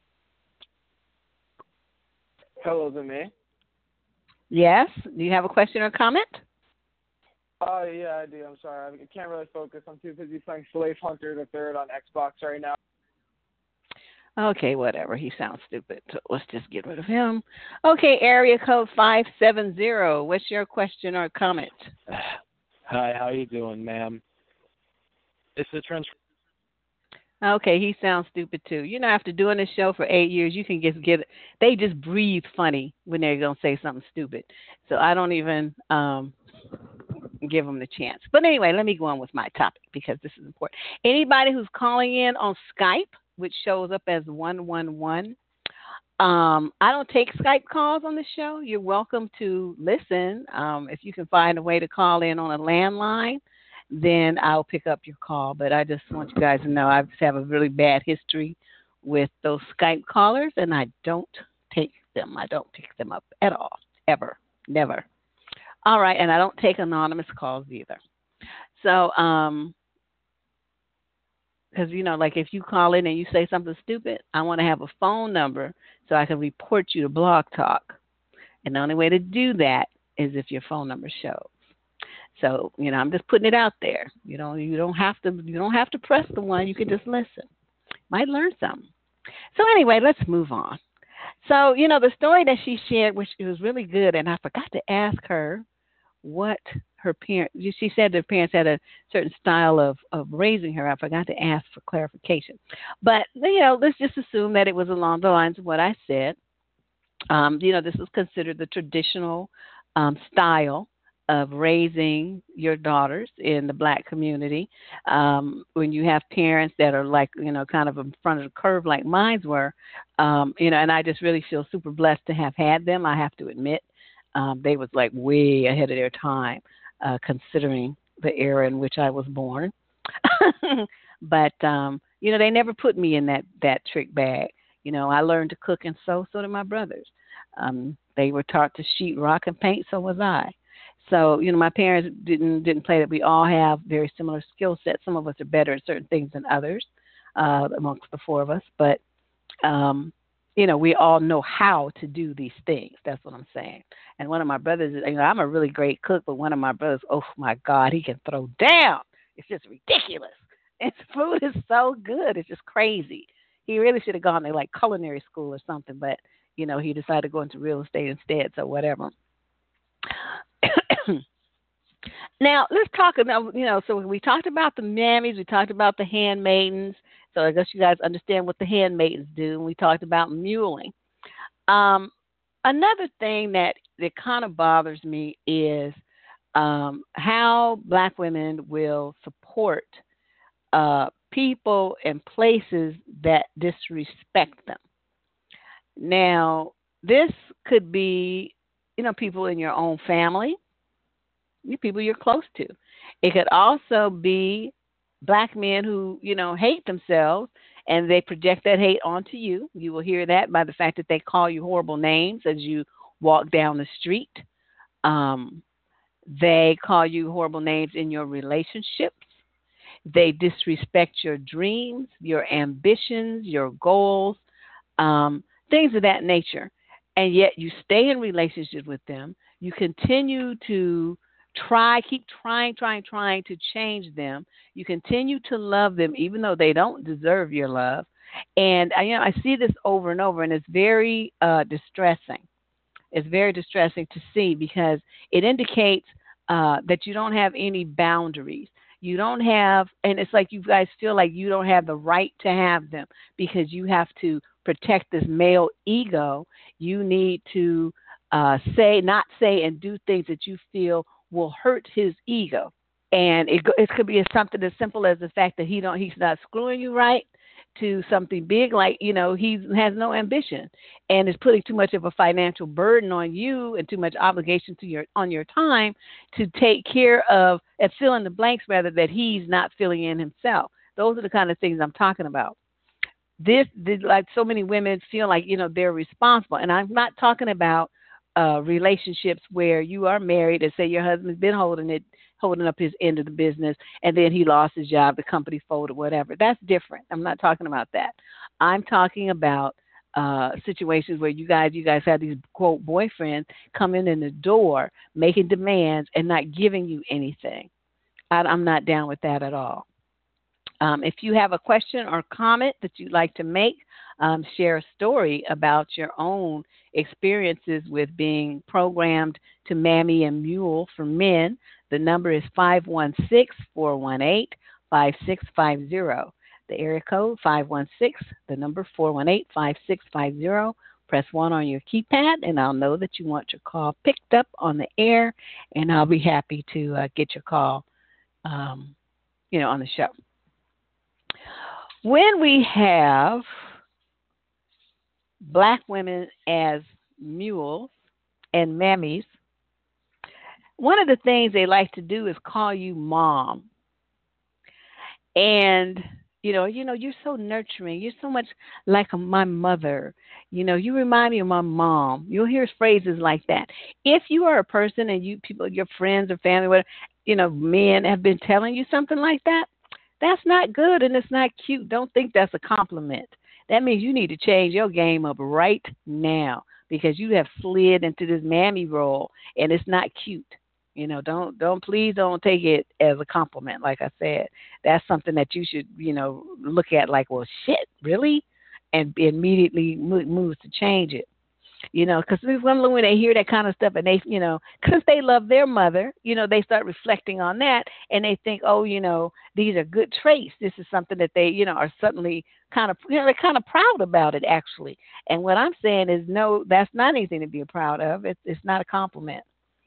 Hello, is it me? Yes. Do you have a question or comment? Yeah, I do. I'm sorry. I can't really focus. I'm too busy playing Slave Hunter the Third on Xbox right now. Okay, whatever. He sounds stupid. So let's just get rid of him. Okay, area code 570. What's your question or comment? Hi, how you doing, ma'am? It's the transfer. Okay, he sounds stupid too. After doing this show for 8 years, you can just get it. They just breathe funny when they're going to say something stupid. So I don't even give them the chance. But anyway, let me go on with my topic because this is important. Anybody who's calling in on Skype, which shows up as 111, I don't take Skype calls on the show. You're welcome to listen. If you can find a way to call in on a landline, then I'll pick up your call. But I just want you guys to know I just have a really bad history with those Skype callers, and I don't take them. I don't pick them up at all, ever, never. All right, and I don't take anonymous calls either. So, because, like if you call in and you say something stupid, I want to have a phone number so I can report you to Blog Talk. And the only way to do that is if your phone number shows. So, I'm just putting it out there. You don't have to press the one. You can just listen. Might learn something. So anyway, let's move on. So, the story that she shared, which was really good, and I forgot to ask her what her parents, she said their parents had a certain style of raising her. I forgot to ask for clarification. But, let's just assume that it was along the lines of what I said. This is considered the traditional style of raising your daughters in the Black community. When you have parents that are like, kind of in front of the curve like mine were, and I just really feel super blessed to have had them, I have to admit. They was like way ahead of their time, considering the era in which I was born. But they never put me in that trick bag. I learned to cook and sew. So did my brothers. They were taught to sheet rock and paint. So was I. So my parents didn't play that. We all have very similar skill sets. Some of us are better at certain things than others, amongst the four of us. But we all know how to do these things. That's what I'm saying. And one of my brothers, I'm a really great cook, but one of my brothers, oh my God, he can throw down. It's just ridiculous. And food is so good. It's just crazy. He really should have gone to like culinary school or something, but he decided to go into real estate instead. So whatever. Now let's talk about So we talked about the mammies. We talked about the handmaidens. So I guess you guys understand what the handmaidens do. And we talked about muling. Another thing that kind of bothers me is how Black women will support people and places that disrespect them. Now, this could be, people in your own family, people you're close to. It could also be Black men who, hate themselves, and they project that hate onto you. You will hear that by the fact that they call you horrible names as you walk down the street. They call you horrible names in your relationships. They disrespect your dreams, your ambitions, your goals, things of that nature. And yet you stay in relationship with them. You continue to keep trying to change them. You continue to love them even though they don't deserve your love. And I see this over and over, and it's very distressing. It's very distressing to see because it indicates that you don't have any boundaries. You don't have, and it's like you guys feel like you don't have the right to have them because you have to protect this male ego. You need to not say, and do things that you feel will hurt his ego. And it could be something as simple as the fact that he's not screwing you right, to something big like, he has no ambition and is putting too much of a financial burden on you and too much obligation on your time to take care of and fill in the blanks rather that he's not filling in himself. Those are the kind of things I'm talking about. This like so many women feel like, they're responsible. And I'm not talking about relationships where you are married and say your husband's been holding up his end of the business, and then he lost his job, the company folded, whatever. That's different. I'm not talking about that. I'm talking about situations where you guys have these, quote, boyfriends coming in the door, making demands, and not giving you anything. I'm not down with that at all. If you have a question or comment that you'd like to make, share a story about your own experiences with being programmed to mammy and mule for men. The number is 516-418-5650. The area code 516, the number 418-5650. Press 1 on your keypad, and I'll know that you want your call picked up on the air, and I'll be happy to get your call, on the show. When we have Black women as mules and mammies, one of the things they like to do is call you mom. And, you're so nurturing. You're so much like my mother. You remind me of my mom. You'll hear phrases like that. If you are a person and your friends or family, whatever, men have been telling you something like that, that's not good and it's not cute. Don't think that's a compliment. That means you need to change your game up right now because you have slid into this mammy role and it's not cute. Please don't take it as a compliment. Like I said, that's something that you should, look at like, well, shit, really? And immediately moves to change it. Because when they hear that kind of stuff and they, because they love their mother, they start reflecting on that and they think, oh, these are good traits. This is something that they, are suddenly kind of, they're kind of proud about it actually. And what I'm saying is, no, that's not anything to be proud of. It's not a compliment.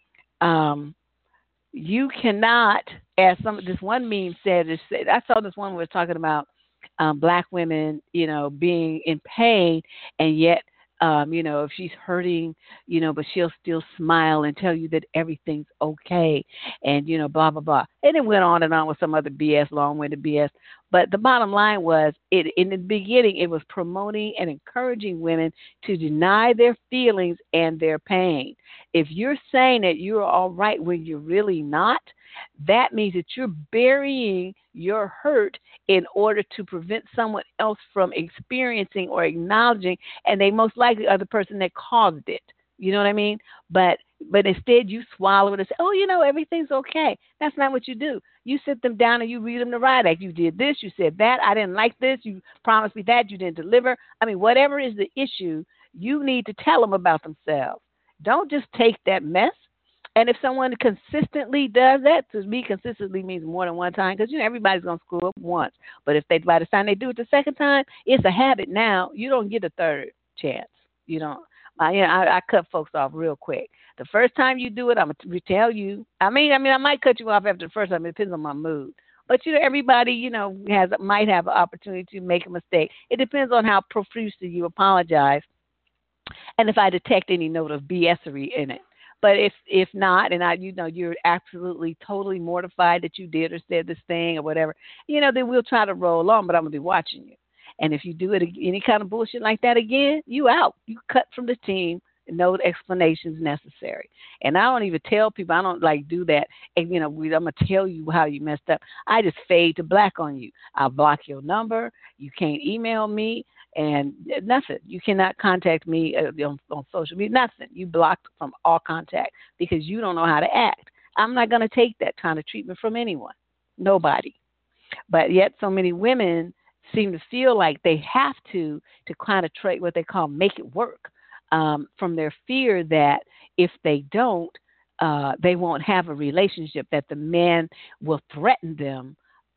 You cannot, as this one meme said, I saw this one was talking about Black women, being in pain and yet If she's hurting, but she'll still smile and tell you that everything's okay and, blah, blah, blah. And it went on and on with some other BS, long-winded BS. But the bottom line was, in the beginning, it was promoting and encouraging women to deny their feelings and their pain. If you're saying that you're all right when you're really not, that means that you're burying your hurt in order to prevent someone else from experiencing or acknowledging, and they most likely are the person that caused it. You know what I mean? But instead you swallow it and say, oh, everything's okay. That's not what you do. You sit them down and you read them the riot act. You did this, you said that, I didn't like this, you promised me that, you didn't deliver. I mean, whatever is the issue, you need to tell them about themselves. Don't just take that mess. And if someone consistently does that, to me, consistently means more than one time, because everybody's gonna screw up once. But if by the time they do it the second time, it's a habit now. You don't get a third chance. You don't. I cut folks off real quick. The first time you do it, I'm gonna tell you. I might cut you off after the first time. It depends on my mood. But everybody might have an opportunity to make a mistake. It depends on how profusely you apologize, and if I detect any note of BSery in it. But if not, and you're absolutely totally mortified that you did or said this thing or whatever, then we'll try to roll on. But I'm gonna be watching you. And if you do it any kind of bullshit like that again, you out. You cut from the team. No explanations necessary. And I don't even tell people. I don't do that. And I'm gonna tell you how you messed up. I just fade to black on you. I'll block your number. You can't email me. And nothing. You cannot contact me on social media. Nothing. You blocked from all contact because you don't know how to act. I'm not going to take that kind of treatment from anyone. Nobody. But yet so many women seem to feel like they have to kind of try what they call make it work from their fear that if they don't, they won't have a relationship, that the man will threaten them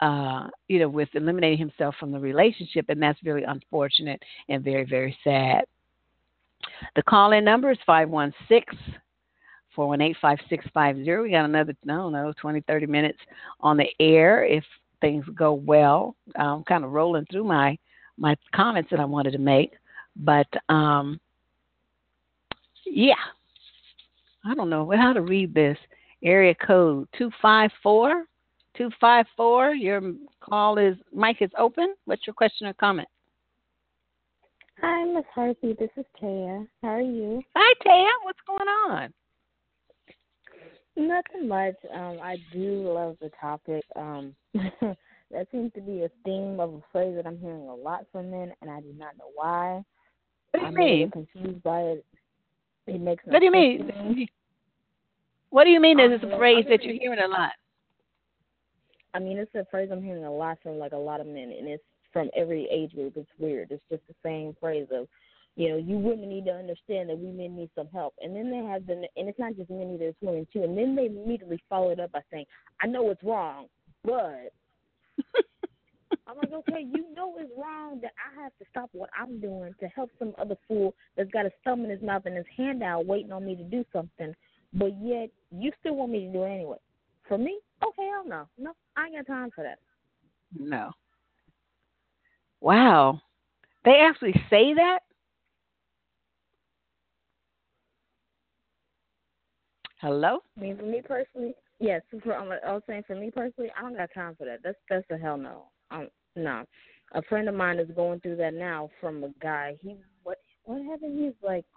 with eliminating himself from the relationship, and that's very unfortunate and very, very sad. The call-in number is 516-418-5650. We got another, 20, 30 minutes on the air if things go well. I'm kind of rolling through my comments that I wanted to make, but yeah, I don't know how to read this. Area code 254. 254, your mic is open. What's your question or comment? Hi, Miss Harvey. This is Taya. How are you? Hi, Taya. What's going on? Nothing much. I do love the topic. That seems to be a theme of a phrase that I'm hearing a lot from men, and I do not know why. What do you I'm mean? confused by it. It makes no What do you sense mean? to me. What do you mean? There's a phrase that you're hearing a lot. I mean, it's a phrase I'm hearing a lot from a lot of men, and it's from every age group. It's weird. It's just the same phrase of, you women need to understand that we men need some help. And then they have and it's not just men either, it's women too. And then they immediately follow it up by saying, I know it's wrong, but I'm like, okay, it's wrong that I have to stop what I'm doing to help some other fool that's got his thumb in his mouth and his hand out waiting on me to do something, but yet you still want me to do it anyway. For me? Okay, hell no. No, I ain't got time for that. No. Wow. They actually say that? Hello? I mean, for me personally, yes. I was saying for me personally, I don't got time for that. That's a hell no. No. A friend of mine is going through that now from a guy. What happened? He's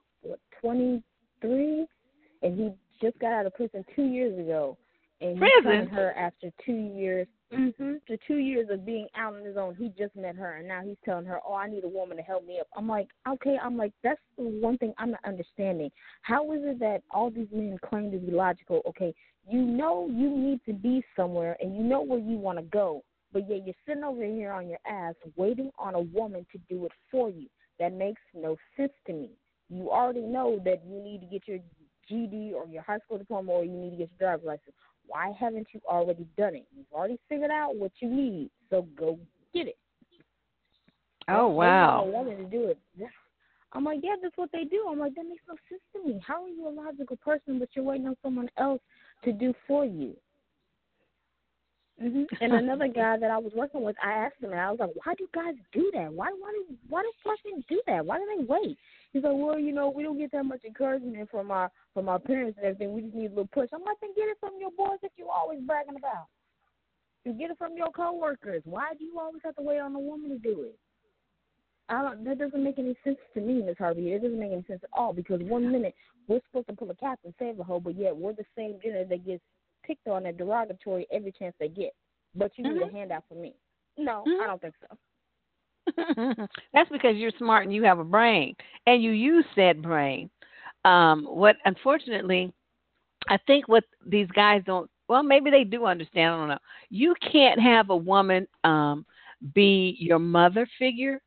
23, and he just got out of prison 2 years ago. And he's telling her after 2 years, after 2 years of being out on his own, he just met her, and now he's telling her, oh, I need a woman to help me up. I'm like, okay, that's the one thing I'm not understanding. How is it that all these men claim to be logical? Okay, you need to be somewhere, and you know where you want to go, but yet you're sitting over here on your ass waiting on a woman to do it for you. That makes no sense to me. You already know that you need to get your GED or your high school diploma, or you need to get your driver's license. Why haven't you already done it? You've already figured out what you need, so go get it. Oh, wow. I wanted to do it. I'm like, yeah, that's what they do. I'm like, that makes no sense to me. How are you a logical person, but you're waiting on someone else to do for you? And another guy that I was working with, I asked him, and I was like, "Why do guys do that? Why do men do that? Why do they wait?" He's like, "Well, we don't get that much encouragement from our parents and everything. We just need a little push." I'm like, "Then get it from your boys that you always bragging about. You get it from your coworkers. Why do you always have to wait on a woman to do it?" That doesn't make any sense to me, Miss Harvey. It doesn't make any sense at all, because one minute we're supposed to pull a cap and save a hoe, but yet we're the same gender that gets picked on and derogatory every chance they get. But you need a handout from me. No, I don't think so. That's because you're smart and you have a brain, and you use said brain. What, unfortunately, I think what these guys don't, well, maybe they do understand, I don't know. You can't have a woman be your mother figure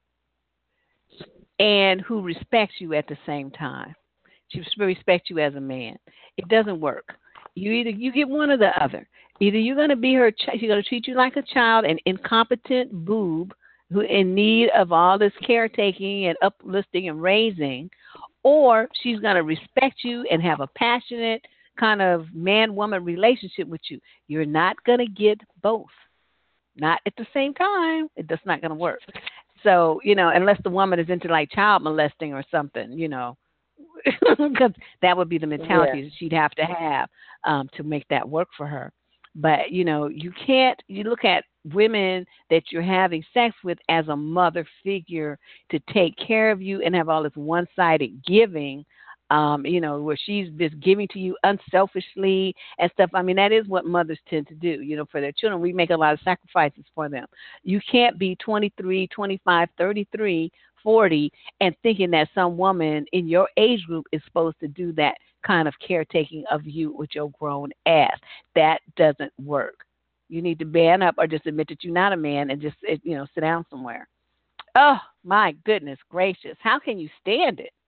and who respects you at the same time. She respects you as a man. It doesn't work. You get one or the other. Either you're going to be her, she's going to treat you like a child, an incompetent boob who in need of all this caretaking and uplifting and raising, or she's going to respect you and have a passionate kind of man-woman relationship with you. You're not going to get both. Not at the same time. It's just not going to work. So, unless the woman is into like child molesting or something, because that would be the mentality that she'd have to have to make that work for her. But, you look at women that you're having sex with as a mother figure to take care of you and have all this one-sided giving, where she's just giving to you unselfishly and stuff. I mean, that is what mothers tend to do, for their children. We make a lot of sacrifices for them. You can't be 23, 25, 33, 40 and thinking that some woman in your age group is supposed to do that kind of caretaking of you with your grown ass. That doesn't work. You need to man up or just admit that you're not a man and just, sit down somewhere. Oh, my goodness gracious. How can you stand it?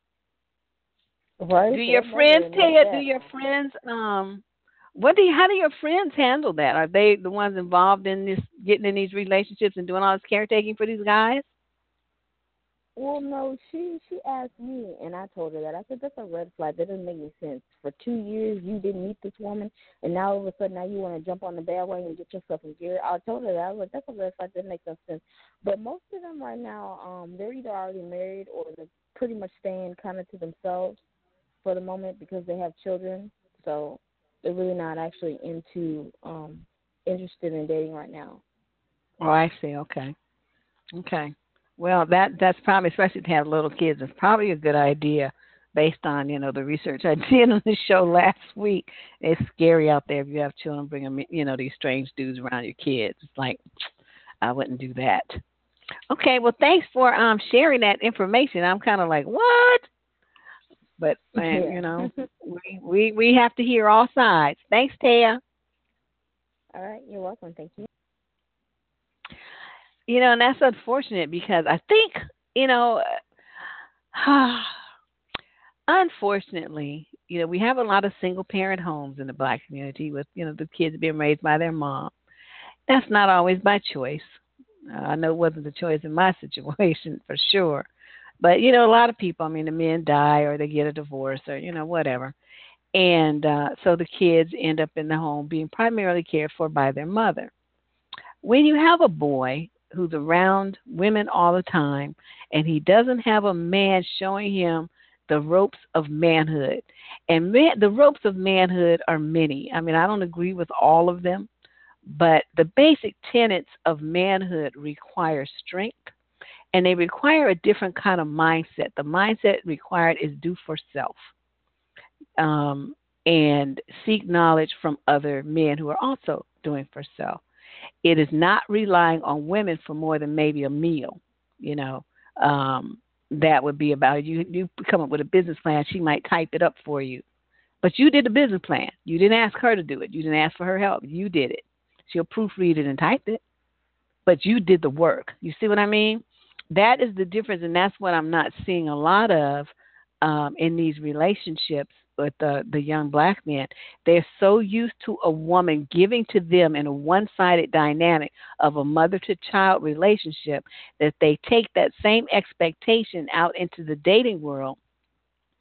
Right. Do your friends, Ted, how do your friends handle that? Are they the ones involved in this, getting in these relationships and doing all this caretaking for these guys? Well, no, she asked me, and I told her that. I said, that's a red flag. That doesn't make any sense. For 2 years, you didn't meet this woman, and now all of a sudden, now you want to jump on the bandwagon and get yourself in gear. I told her that. I was like, that's a red flag. That makes no sense. But most of them right now, they're either already married or they're pretty much staying kind of to themselves for the moment because they have children. So they're really not actually interested in dating right now. Oh, I see. Okay. Well, that's probably, especially to have little kids, it's probably a good idea based on, the research I did on the show last week. It's scary out there if you have children, bring them, these strange dudes around your kids. It's like, I wouldn't do that. Okay, well, thanks for sharing that information. I'm kind of like, what? But, man, we have to hear all sides. Thanks, Taya. All right, you're welcome. Thank you. And that's unfortunate because I think, unfortunately, we have a lot of single-parent homes in the Black community with, the kids being raised by their mom. That's not always by choice. I know it wasn't the choice in my situation for sure. But, a lot of people, the men die or they get a divorce or, whatever. And so the kids end up in the home being primarily cared for by their mother. When you have a boy who's around women all the time and he doesn't have a man showing him the ropes of manhood, and the ropes of manhood are many. I don't agree with all of them, but the basic tenets of manhood require strength. And they require a different kind of mindset. The mindset required is do for self and seek knowledge from other men who are also doing for self. It is not relying on women for more than maybe a meal. That would be about you come up with a business plan. She might type it up for you. But you did the business plan. You didn't ask her to do it. You didn't ask for her help. You did it. She'll proofread it and type it. But you did the work. You see what I mean? That is the difference, and that's what I'm not seeing a lot of in these relationships with the young Black men. They're so used to a woman giving to them in a one-sided dynamic of a mother-to-child relationship that they take that same expectation out into the dating world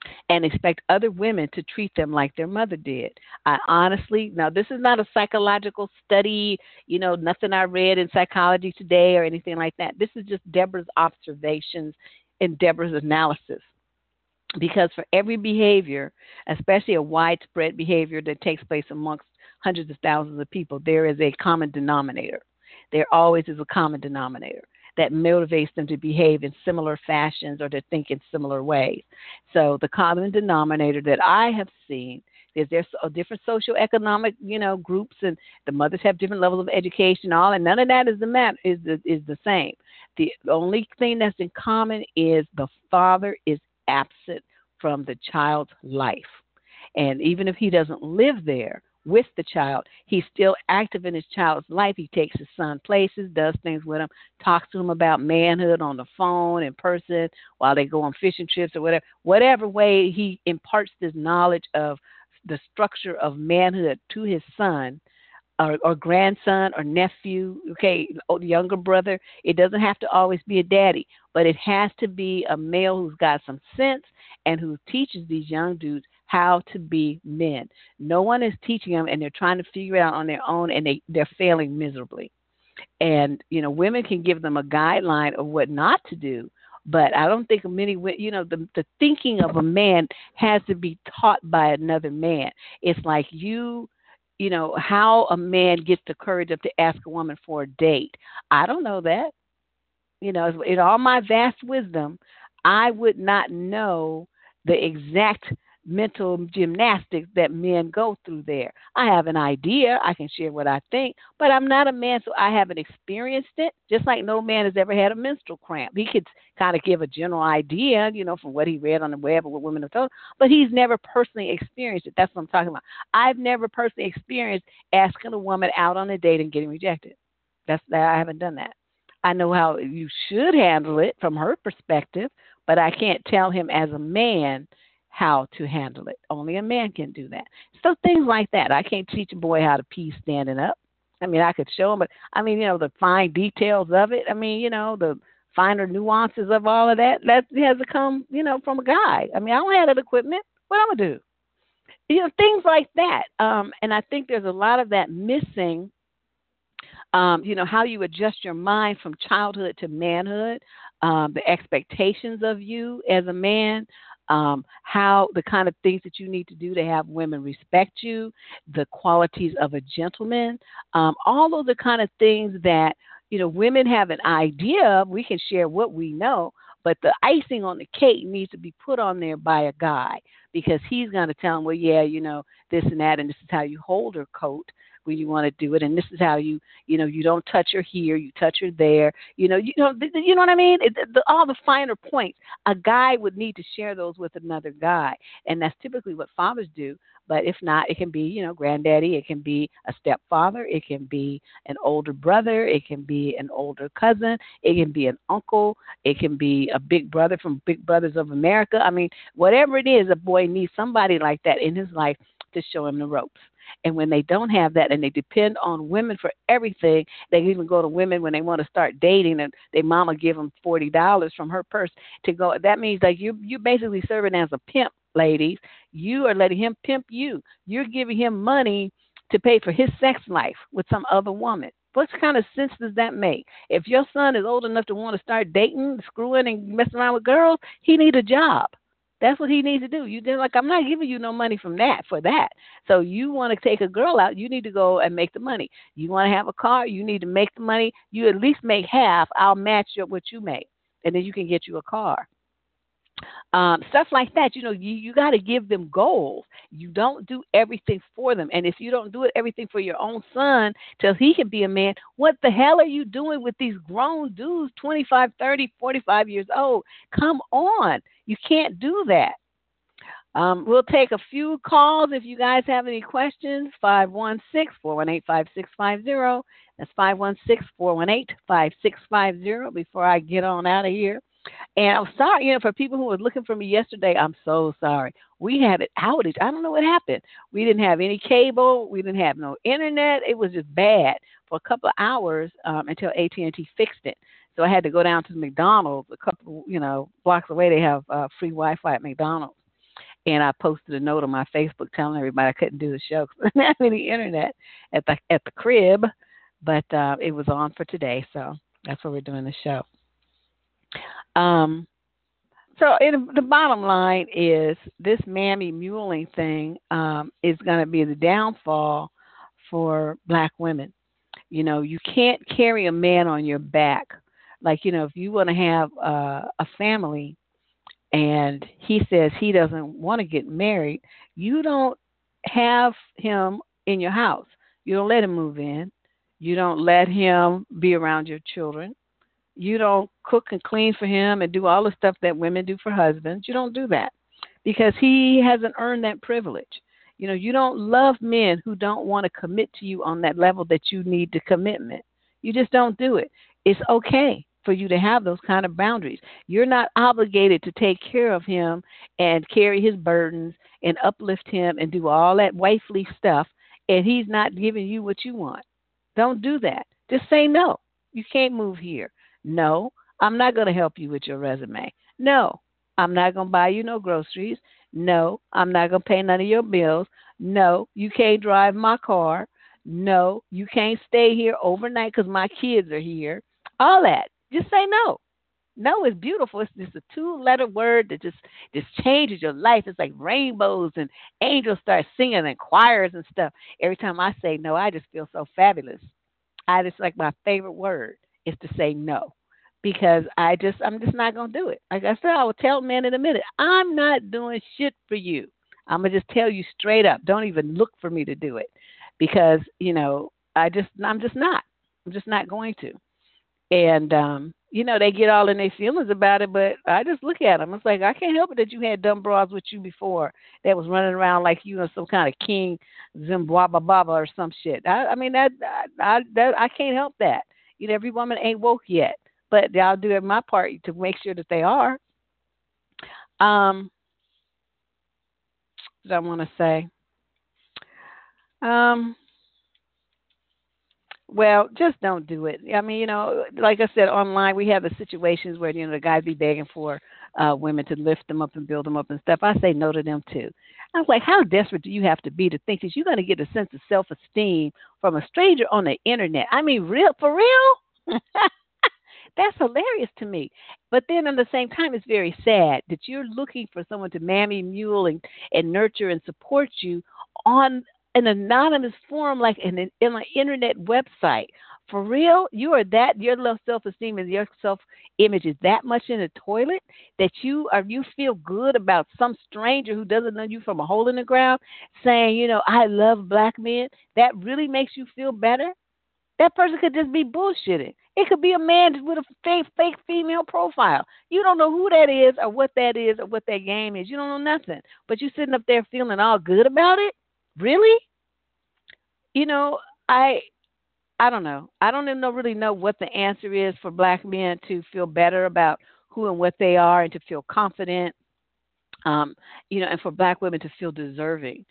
and expect other women to treat them like their mother did. I honestly, now this is not a psychological study, nothing I read in Psychology Today or anything like that. This is just Deborah's observations and Deborah's analysis. Because for every behavior, especially a widespread behavior that takes place amongst hundreds of thousands of people, there is a common denominator. There always is a common denominator that motivates them to behave in similar fashions or to think in similar ways. So the common denominator that I have seen is there's different socioeconomic, groups, and the mothers have different levels of education, all, and none of that is the same. The only thing that's in common is the father is absent from the child's life. And even if he doesn't live there with the child, he's still active in his child's life. He takes his son places, does things with him, talks to him about manhood on the phone, in person, while they go on fishing trips or whatever. Whatever way he imparts this knowledge of the structure of manhood to his son or grandson or nephew, or younger brother. It doesn't have to always be a daddy, but it has to be a male who's got some sense and who teaches these young dudes how to be men. No one is teaching them, and they're trying to figure it out on their own, and they're failing miserably. And, women can give them a guideline of what not to do, but I don't think many, the thinking of a man has to be taught by another man. It's like how a man gets the courage up to ask a woman for a date. I don't know that. In all my vast wisdom, I would not know the exact mental gymnastics that men go through there. I have an idea. I can share what I think, but I'm not a man, so I haven't experienced it, just like no man has ever had a menstrual cramp. He could kind of give a general idea, from what he read on the web or what women have told him, but he's never personally experienced it. That's what I'm talking about. I've never personally experienced asking a woman out on a date and getting rejected. I haven't done that. I know how you should handle it from her perspective, but I can't tell him as a man how to handle it. Only a man can do that. So things like that. I can't teach a boy how to pee standing up. I could show him, but the fine details of it. The finer nuances of all of that has to come, from a guy. I don't have that equipment. What I'm gonna do? Things like that. And I think there's a lot of that missing. How you adjust your mind from childhood to manhood, the expectations of you as a man, how the kind of things that you need to do to have women respect you, the qualities of a gentleman, all those are kind of things that, women have an idea of. We can share what we know, but the icing on the cake needs to be put on there by a guy, because he's going to tell them, well, yeah, this and that, and this is how you hold her coat when you want to do it, and this is how you don't touch her here, you touch her there, you know what I mean? All the finer points, a guy would need to share those with another guy, and that's typically what fathers do. But if not, it can be, granddaddy, it can be a stepfather, it can be an older brother, it can be an older cousin, it can be an uncle, it can be a big brother from Big Brothers of America. Whatever it is, a boy needs somebody like that in his life to show him the ropes. And when they don't have that and they depend on women for everything, they even go to women when they want to start dating, and their mama give them $40 from her purse to go. That means like you're basically serving as a pimp, ladies. You are letting him pimp you. You're giving him money to pay for his sex life with some other woman. What kind of sense does that make? If your son is old enough to want to start dating, screwing, and messing around with girls, he needs a job. That's what he needs to do. You're like, I'm not giving you no money for that. So you want to take a girl out, you need to go and make the money. You want to have a car, you need to make the money. You at least make half. I'll match what you make, and then you can get you a car. Stuff like that. You got to give them goals. You don't do everything for them. And if you don't do everything for your own son till he can be a man, what the hell are you doing with these grown dudes, 25, 30, 45 years old? Come on. You can't do that. We'll take a few calls if you guys have any questions. 516-418-5650. That's 516-418-5650 before I get on out of here. And I'm sorry, for people who were looking for me yesterday, I'm so sorry. We had an outage. I don't know what happened. We didn't have any cable. We didn't have no internet. It was just bad for a couple of hours until AT&T fixed it. So I had to go down to McDonald's a couple, blocks away. They have free Wi-Fi at McDonald's. And I posted a note on my Facebook telling everybody I couldn't do the show because I didn't have any internet at the crib. But it was on for today, so that's why we're doing the show. So the bottom line is this mammy muling thing is going to be the downfall for black women. You know, you can't carry a man on your back. Like, you know, if you want to have a family and he says he doesn't want to get married, you don't have him in your house. You don't let him move in. You don't let him be around your children. You don't cook and clean for him and do all the stuff that women do for husbands. You don't do that because he hasn't earned that privilege. You know, you don't love men who don't want to commit to you on that level that you need the commitment. You just don't do it. It's okay for you to have those kind of boundaries. You're not obligated to take care of him and carry his burdens and uplift him and do all that wifely stuff, and he's not giving you what you want. Don't do that. Just say no. You can't move here. No, I'm not going to help you with your resume. No, I'm not going to buy you no groceries. No, I'm not going to pay none of your bills. No, you can't drive my car. No, you can't stay here overnight because my kids are here. All that. Just say no. No is beautiful. It's just a 2-letter word that just changes your life. It's like rainbows and angels start singing and choirs and stuff. Every time I say no, I just feel so fabulous. I just like my favorite word is to say no, because I'm just not going to do it. Like I said, I will tell men in a minute, I'm not doing shit for you. I'm going to just tell you straight up. Don't even look for me to do it because, you know, I'm just not. I'm just not going to. And, you know, they get all in their feelings about it, but I just look at them. It's like, I can't help it that you had dumb bras with you before that was running around like you know some kind of king Zimbabwe Baba or some shit. I mean, I can't help that. You know, every woman ain't woke yet, but I'll do my part to make sure that they are. What did I want to say? Well, just don't do it. I mean, you know, like I said, online we have the situations where, you know, the guys be begging for women to lift them up and build them up and stuff. I say no to them too. I was like, how desperate do you have to be to think that you're going to get a sense of self-esteem from a stranger on the internet? I mean, for real? That's hilarious to me. But then at the same time, it's very sad that you're looking for someone to mammy, mule, and nurture and support you on an anonymous forum like in an internet website. For real? Your low self-esteem and your self-image is that much in the toilet that you feel good about some stranger who doesn't know you from a hole in the ground saying, you know, I love black men. That really makes you feel better? That person could just be bullshitting. It could be a man with a fake female profile. You don't know who that is or what that game is. You don't know nothing. But you're sitting up there feeling all good about it? Really? You know, I don't know. I don't even really know what the answer is for black men to feel better about who and what they are and to feel confident. You know, and for black women to feel deserving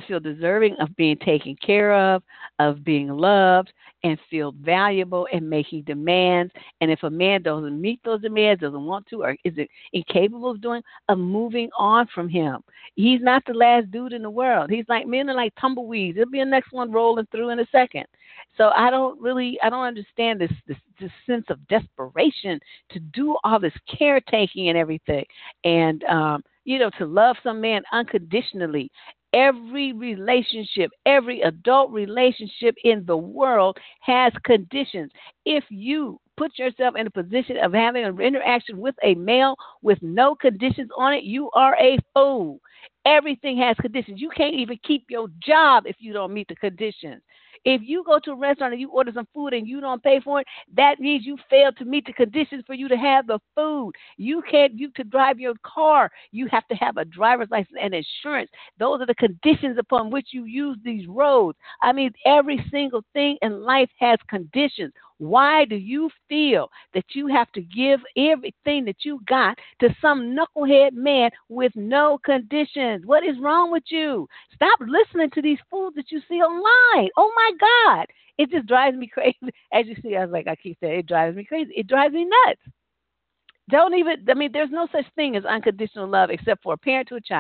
of being taken care of being loved, and feel valuable and making demands. And if a man doesn't meet those demands, doesn't want to, or is incapable of doing, of moving on from him. He's not the last dude in the world. He's like, men are like tumbleweeds. There'll be a next one rolling through in a second. So I don't understand this sense of desperation to do all this caretaking and everything. And, you know, to love some man unconditionally. Every relationship, every adult relationship in the world has conditions. If you put yourself in a position of having an interaction with a male with no conditions on it, you are a fool. Everything has conditions. You can't even keep your job if you don't meet the conditions. If you go to a restaurant and you order some food and you don't pay for it, that means you failed to meet the conditions for you to have the food. You to drive your car, you have to have a driver's license and insurance. Those are the conditions upon which you use these roads. I mean, every single thing in life has conditions. Why do you feel that you have to give everything that you got to some knucklehead man with no conditions? What is wrong with you? Stop listening to these fools that you see online. Oh, my God. It just drives me crazy. As you see, I keep saying, it drives me crazy. It drives me nuts. There's no such thing as unconditional love except for a parent to a child.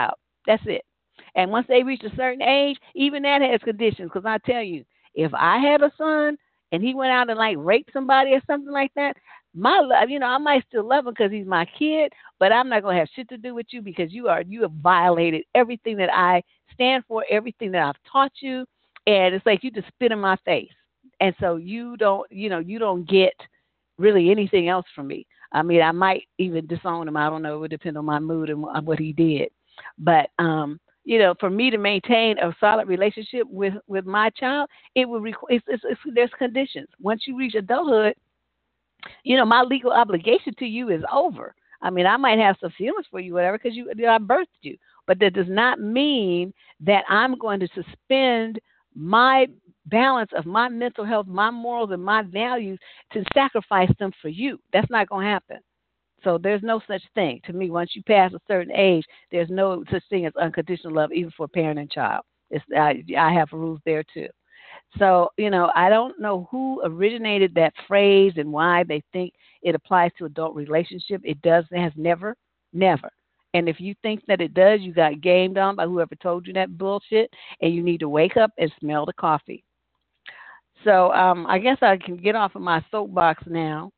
That's it. And once they reach a certain age, even that has conditions. Because I tell you, if I had a son and he went out and like raped somebody or something like that, my love, I might still love him because he's my kid, but I'm not gonna have shit to do with you because you have violated everything that I stand for, everything that I've taught you, and it's like you just spit in my face, and so you don't get really anything else from me. I mean, I might even disown him. I don't know. It would depend on my mood and what he did, but for me to maintain a solid relationship with my child, it would there's conditions. Once you reach adulthood, my legal obligation to you is over. I mean, I might have some feelings for you, whatever, because I birthed you, but that does not mean that I'm going to suspend my balance of my mental health, my morals, and my values to sacrifice them for you. That's not going to happen. So there's no such thing. To me, once you pass a certain age, there's no such thing as unconditional love, even for parent and child. I have rules there, too. So, I don't know who originated that phrase and why they think it applies to adult relationship. It does. It has never. And if you think that it does, you got gamed on by whoever told you that bullshit, and you need to wake up and smell the coffee. So I guess I can get off of my soapbox now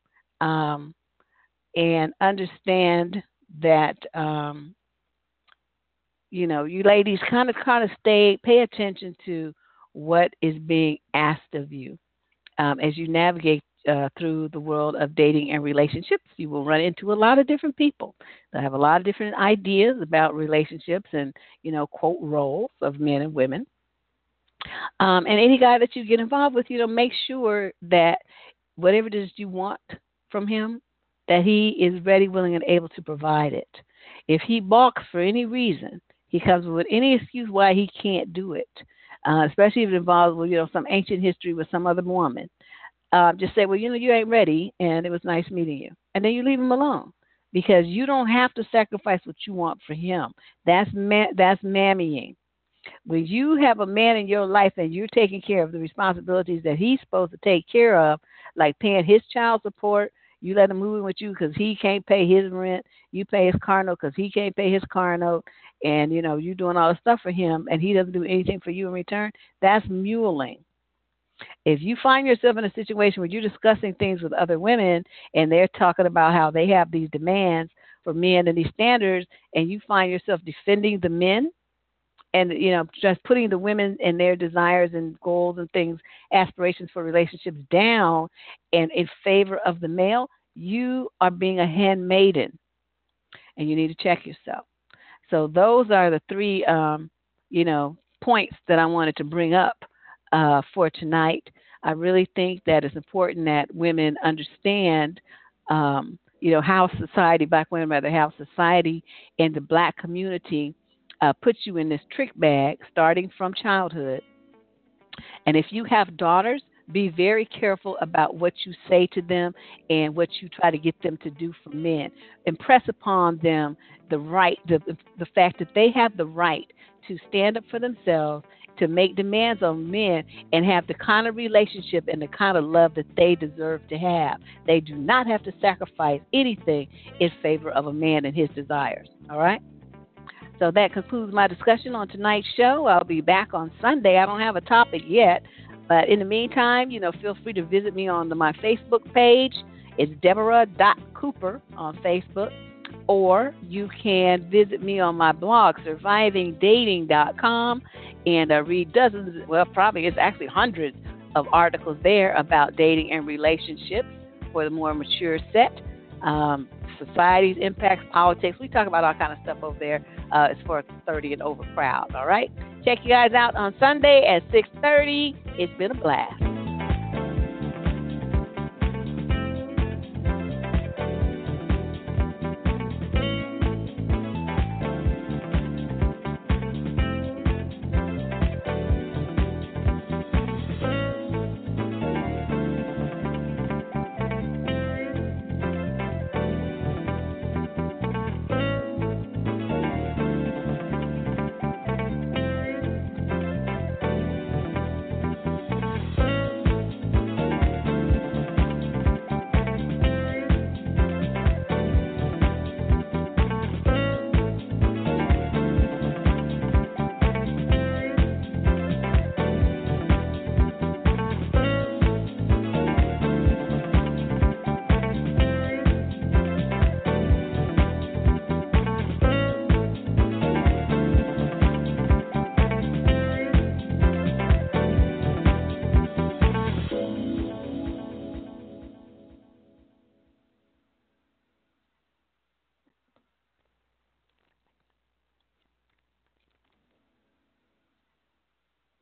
and understand that, you ladies kind of pay attention to what is being asked of you as you navigate through the world of dating and relationships. You will run into a lot of different people that have a lot of different ideas about relationships and, quote, roles of men and women. And any guy that you get involved with, make sure that whatever it is you want from him, that he is ready, willing, and able to provide it. If he balks for any reason, he comes with any excuse why he can't do it, especially if it involves, some ancient history with some other woman. Just say, well, you ain't ready, and it was nice meeting you. And then you leave him alone because you don't have to sacrifice what you want for him. That's mammying. When you have a man in your life and you're taking care of the responsibilities that he's supposed to take care of, like paying his child support, you let him move in with you because he can't pay his rent. You pay his car note because he can't pay his car note. And, you're doing all the stuff for him and he doesn't do anything for you in return. That's muling. If you find yourself in a situation where you're discussing things with other women and they're talking about how they have these demands for men and these standards, and you find yourself defending the men and, just putting the women and their desires and goals and things, aspirations for relationships down and in favor of the male, you are being a handmaiden and you need to check yourself. So those are the three, points that I wanted to bring up for tonight. I really think that it's important that women understand, how society, black women rather, how society and the black community puts you in this trick bag starting from childhood. And if you have daughters, be very careful about what you say to them and what you try to get them to do for men. Impress upon them the fact that they have the right to stand up for themselves, to make demands on men, and have the kind of relationship and the kind of love that they deserve to have. They do not have to sacrifice anything in favor of a man and his desires. All right? So that concludes my discussion on tonight's show. I'll be back on Sunday. I don't have a topic yet, but in the meantime, feel free to visit me on my Facebook page. It's Deborah.Cooper on Facebook. Or you can visit me on my blog, survivingdating.com, and read it's actually hundreds of articles there about dating and relationships for the more mature set. Society's impacts, politics. We talk about all kind of stuff over there. It's for a 30 and over crowd. All right. Check you guys out on Sunday at 6:30. It's been a blast.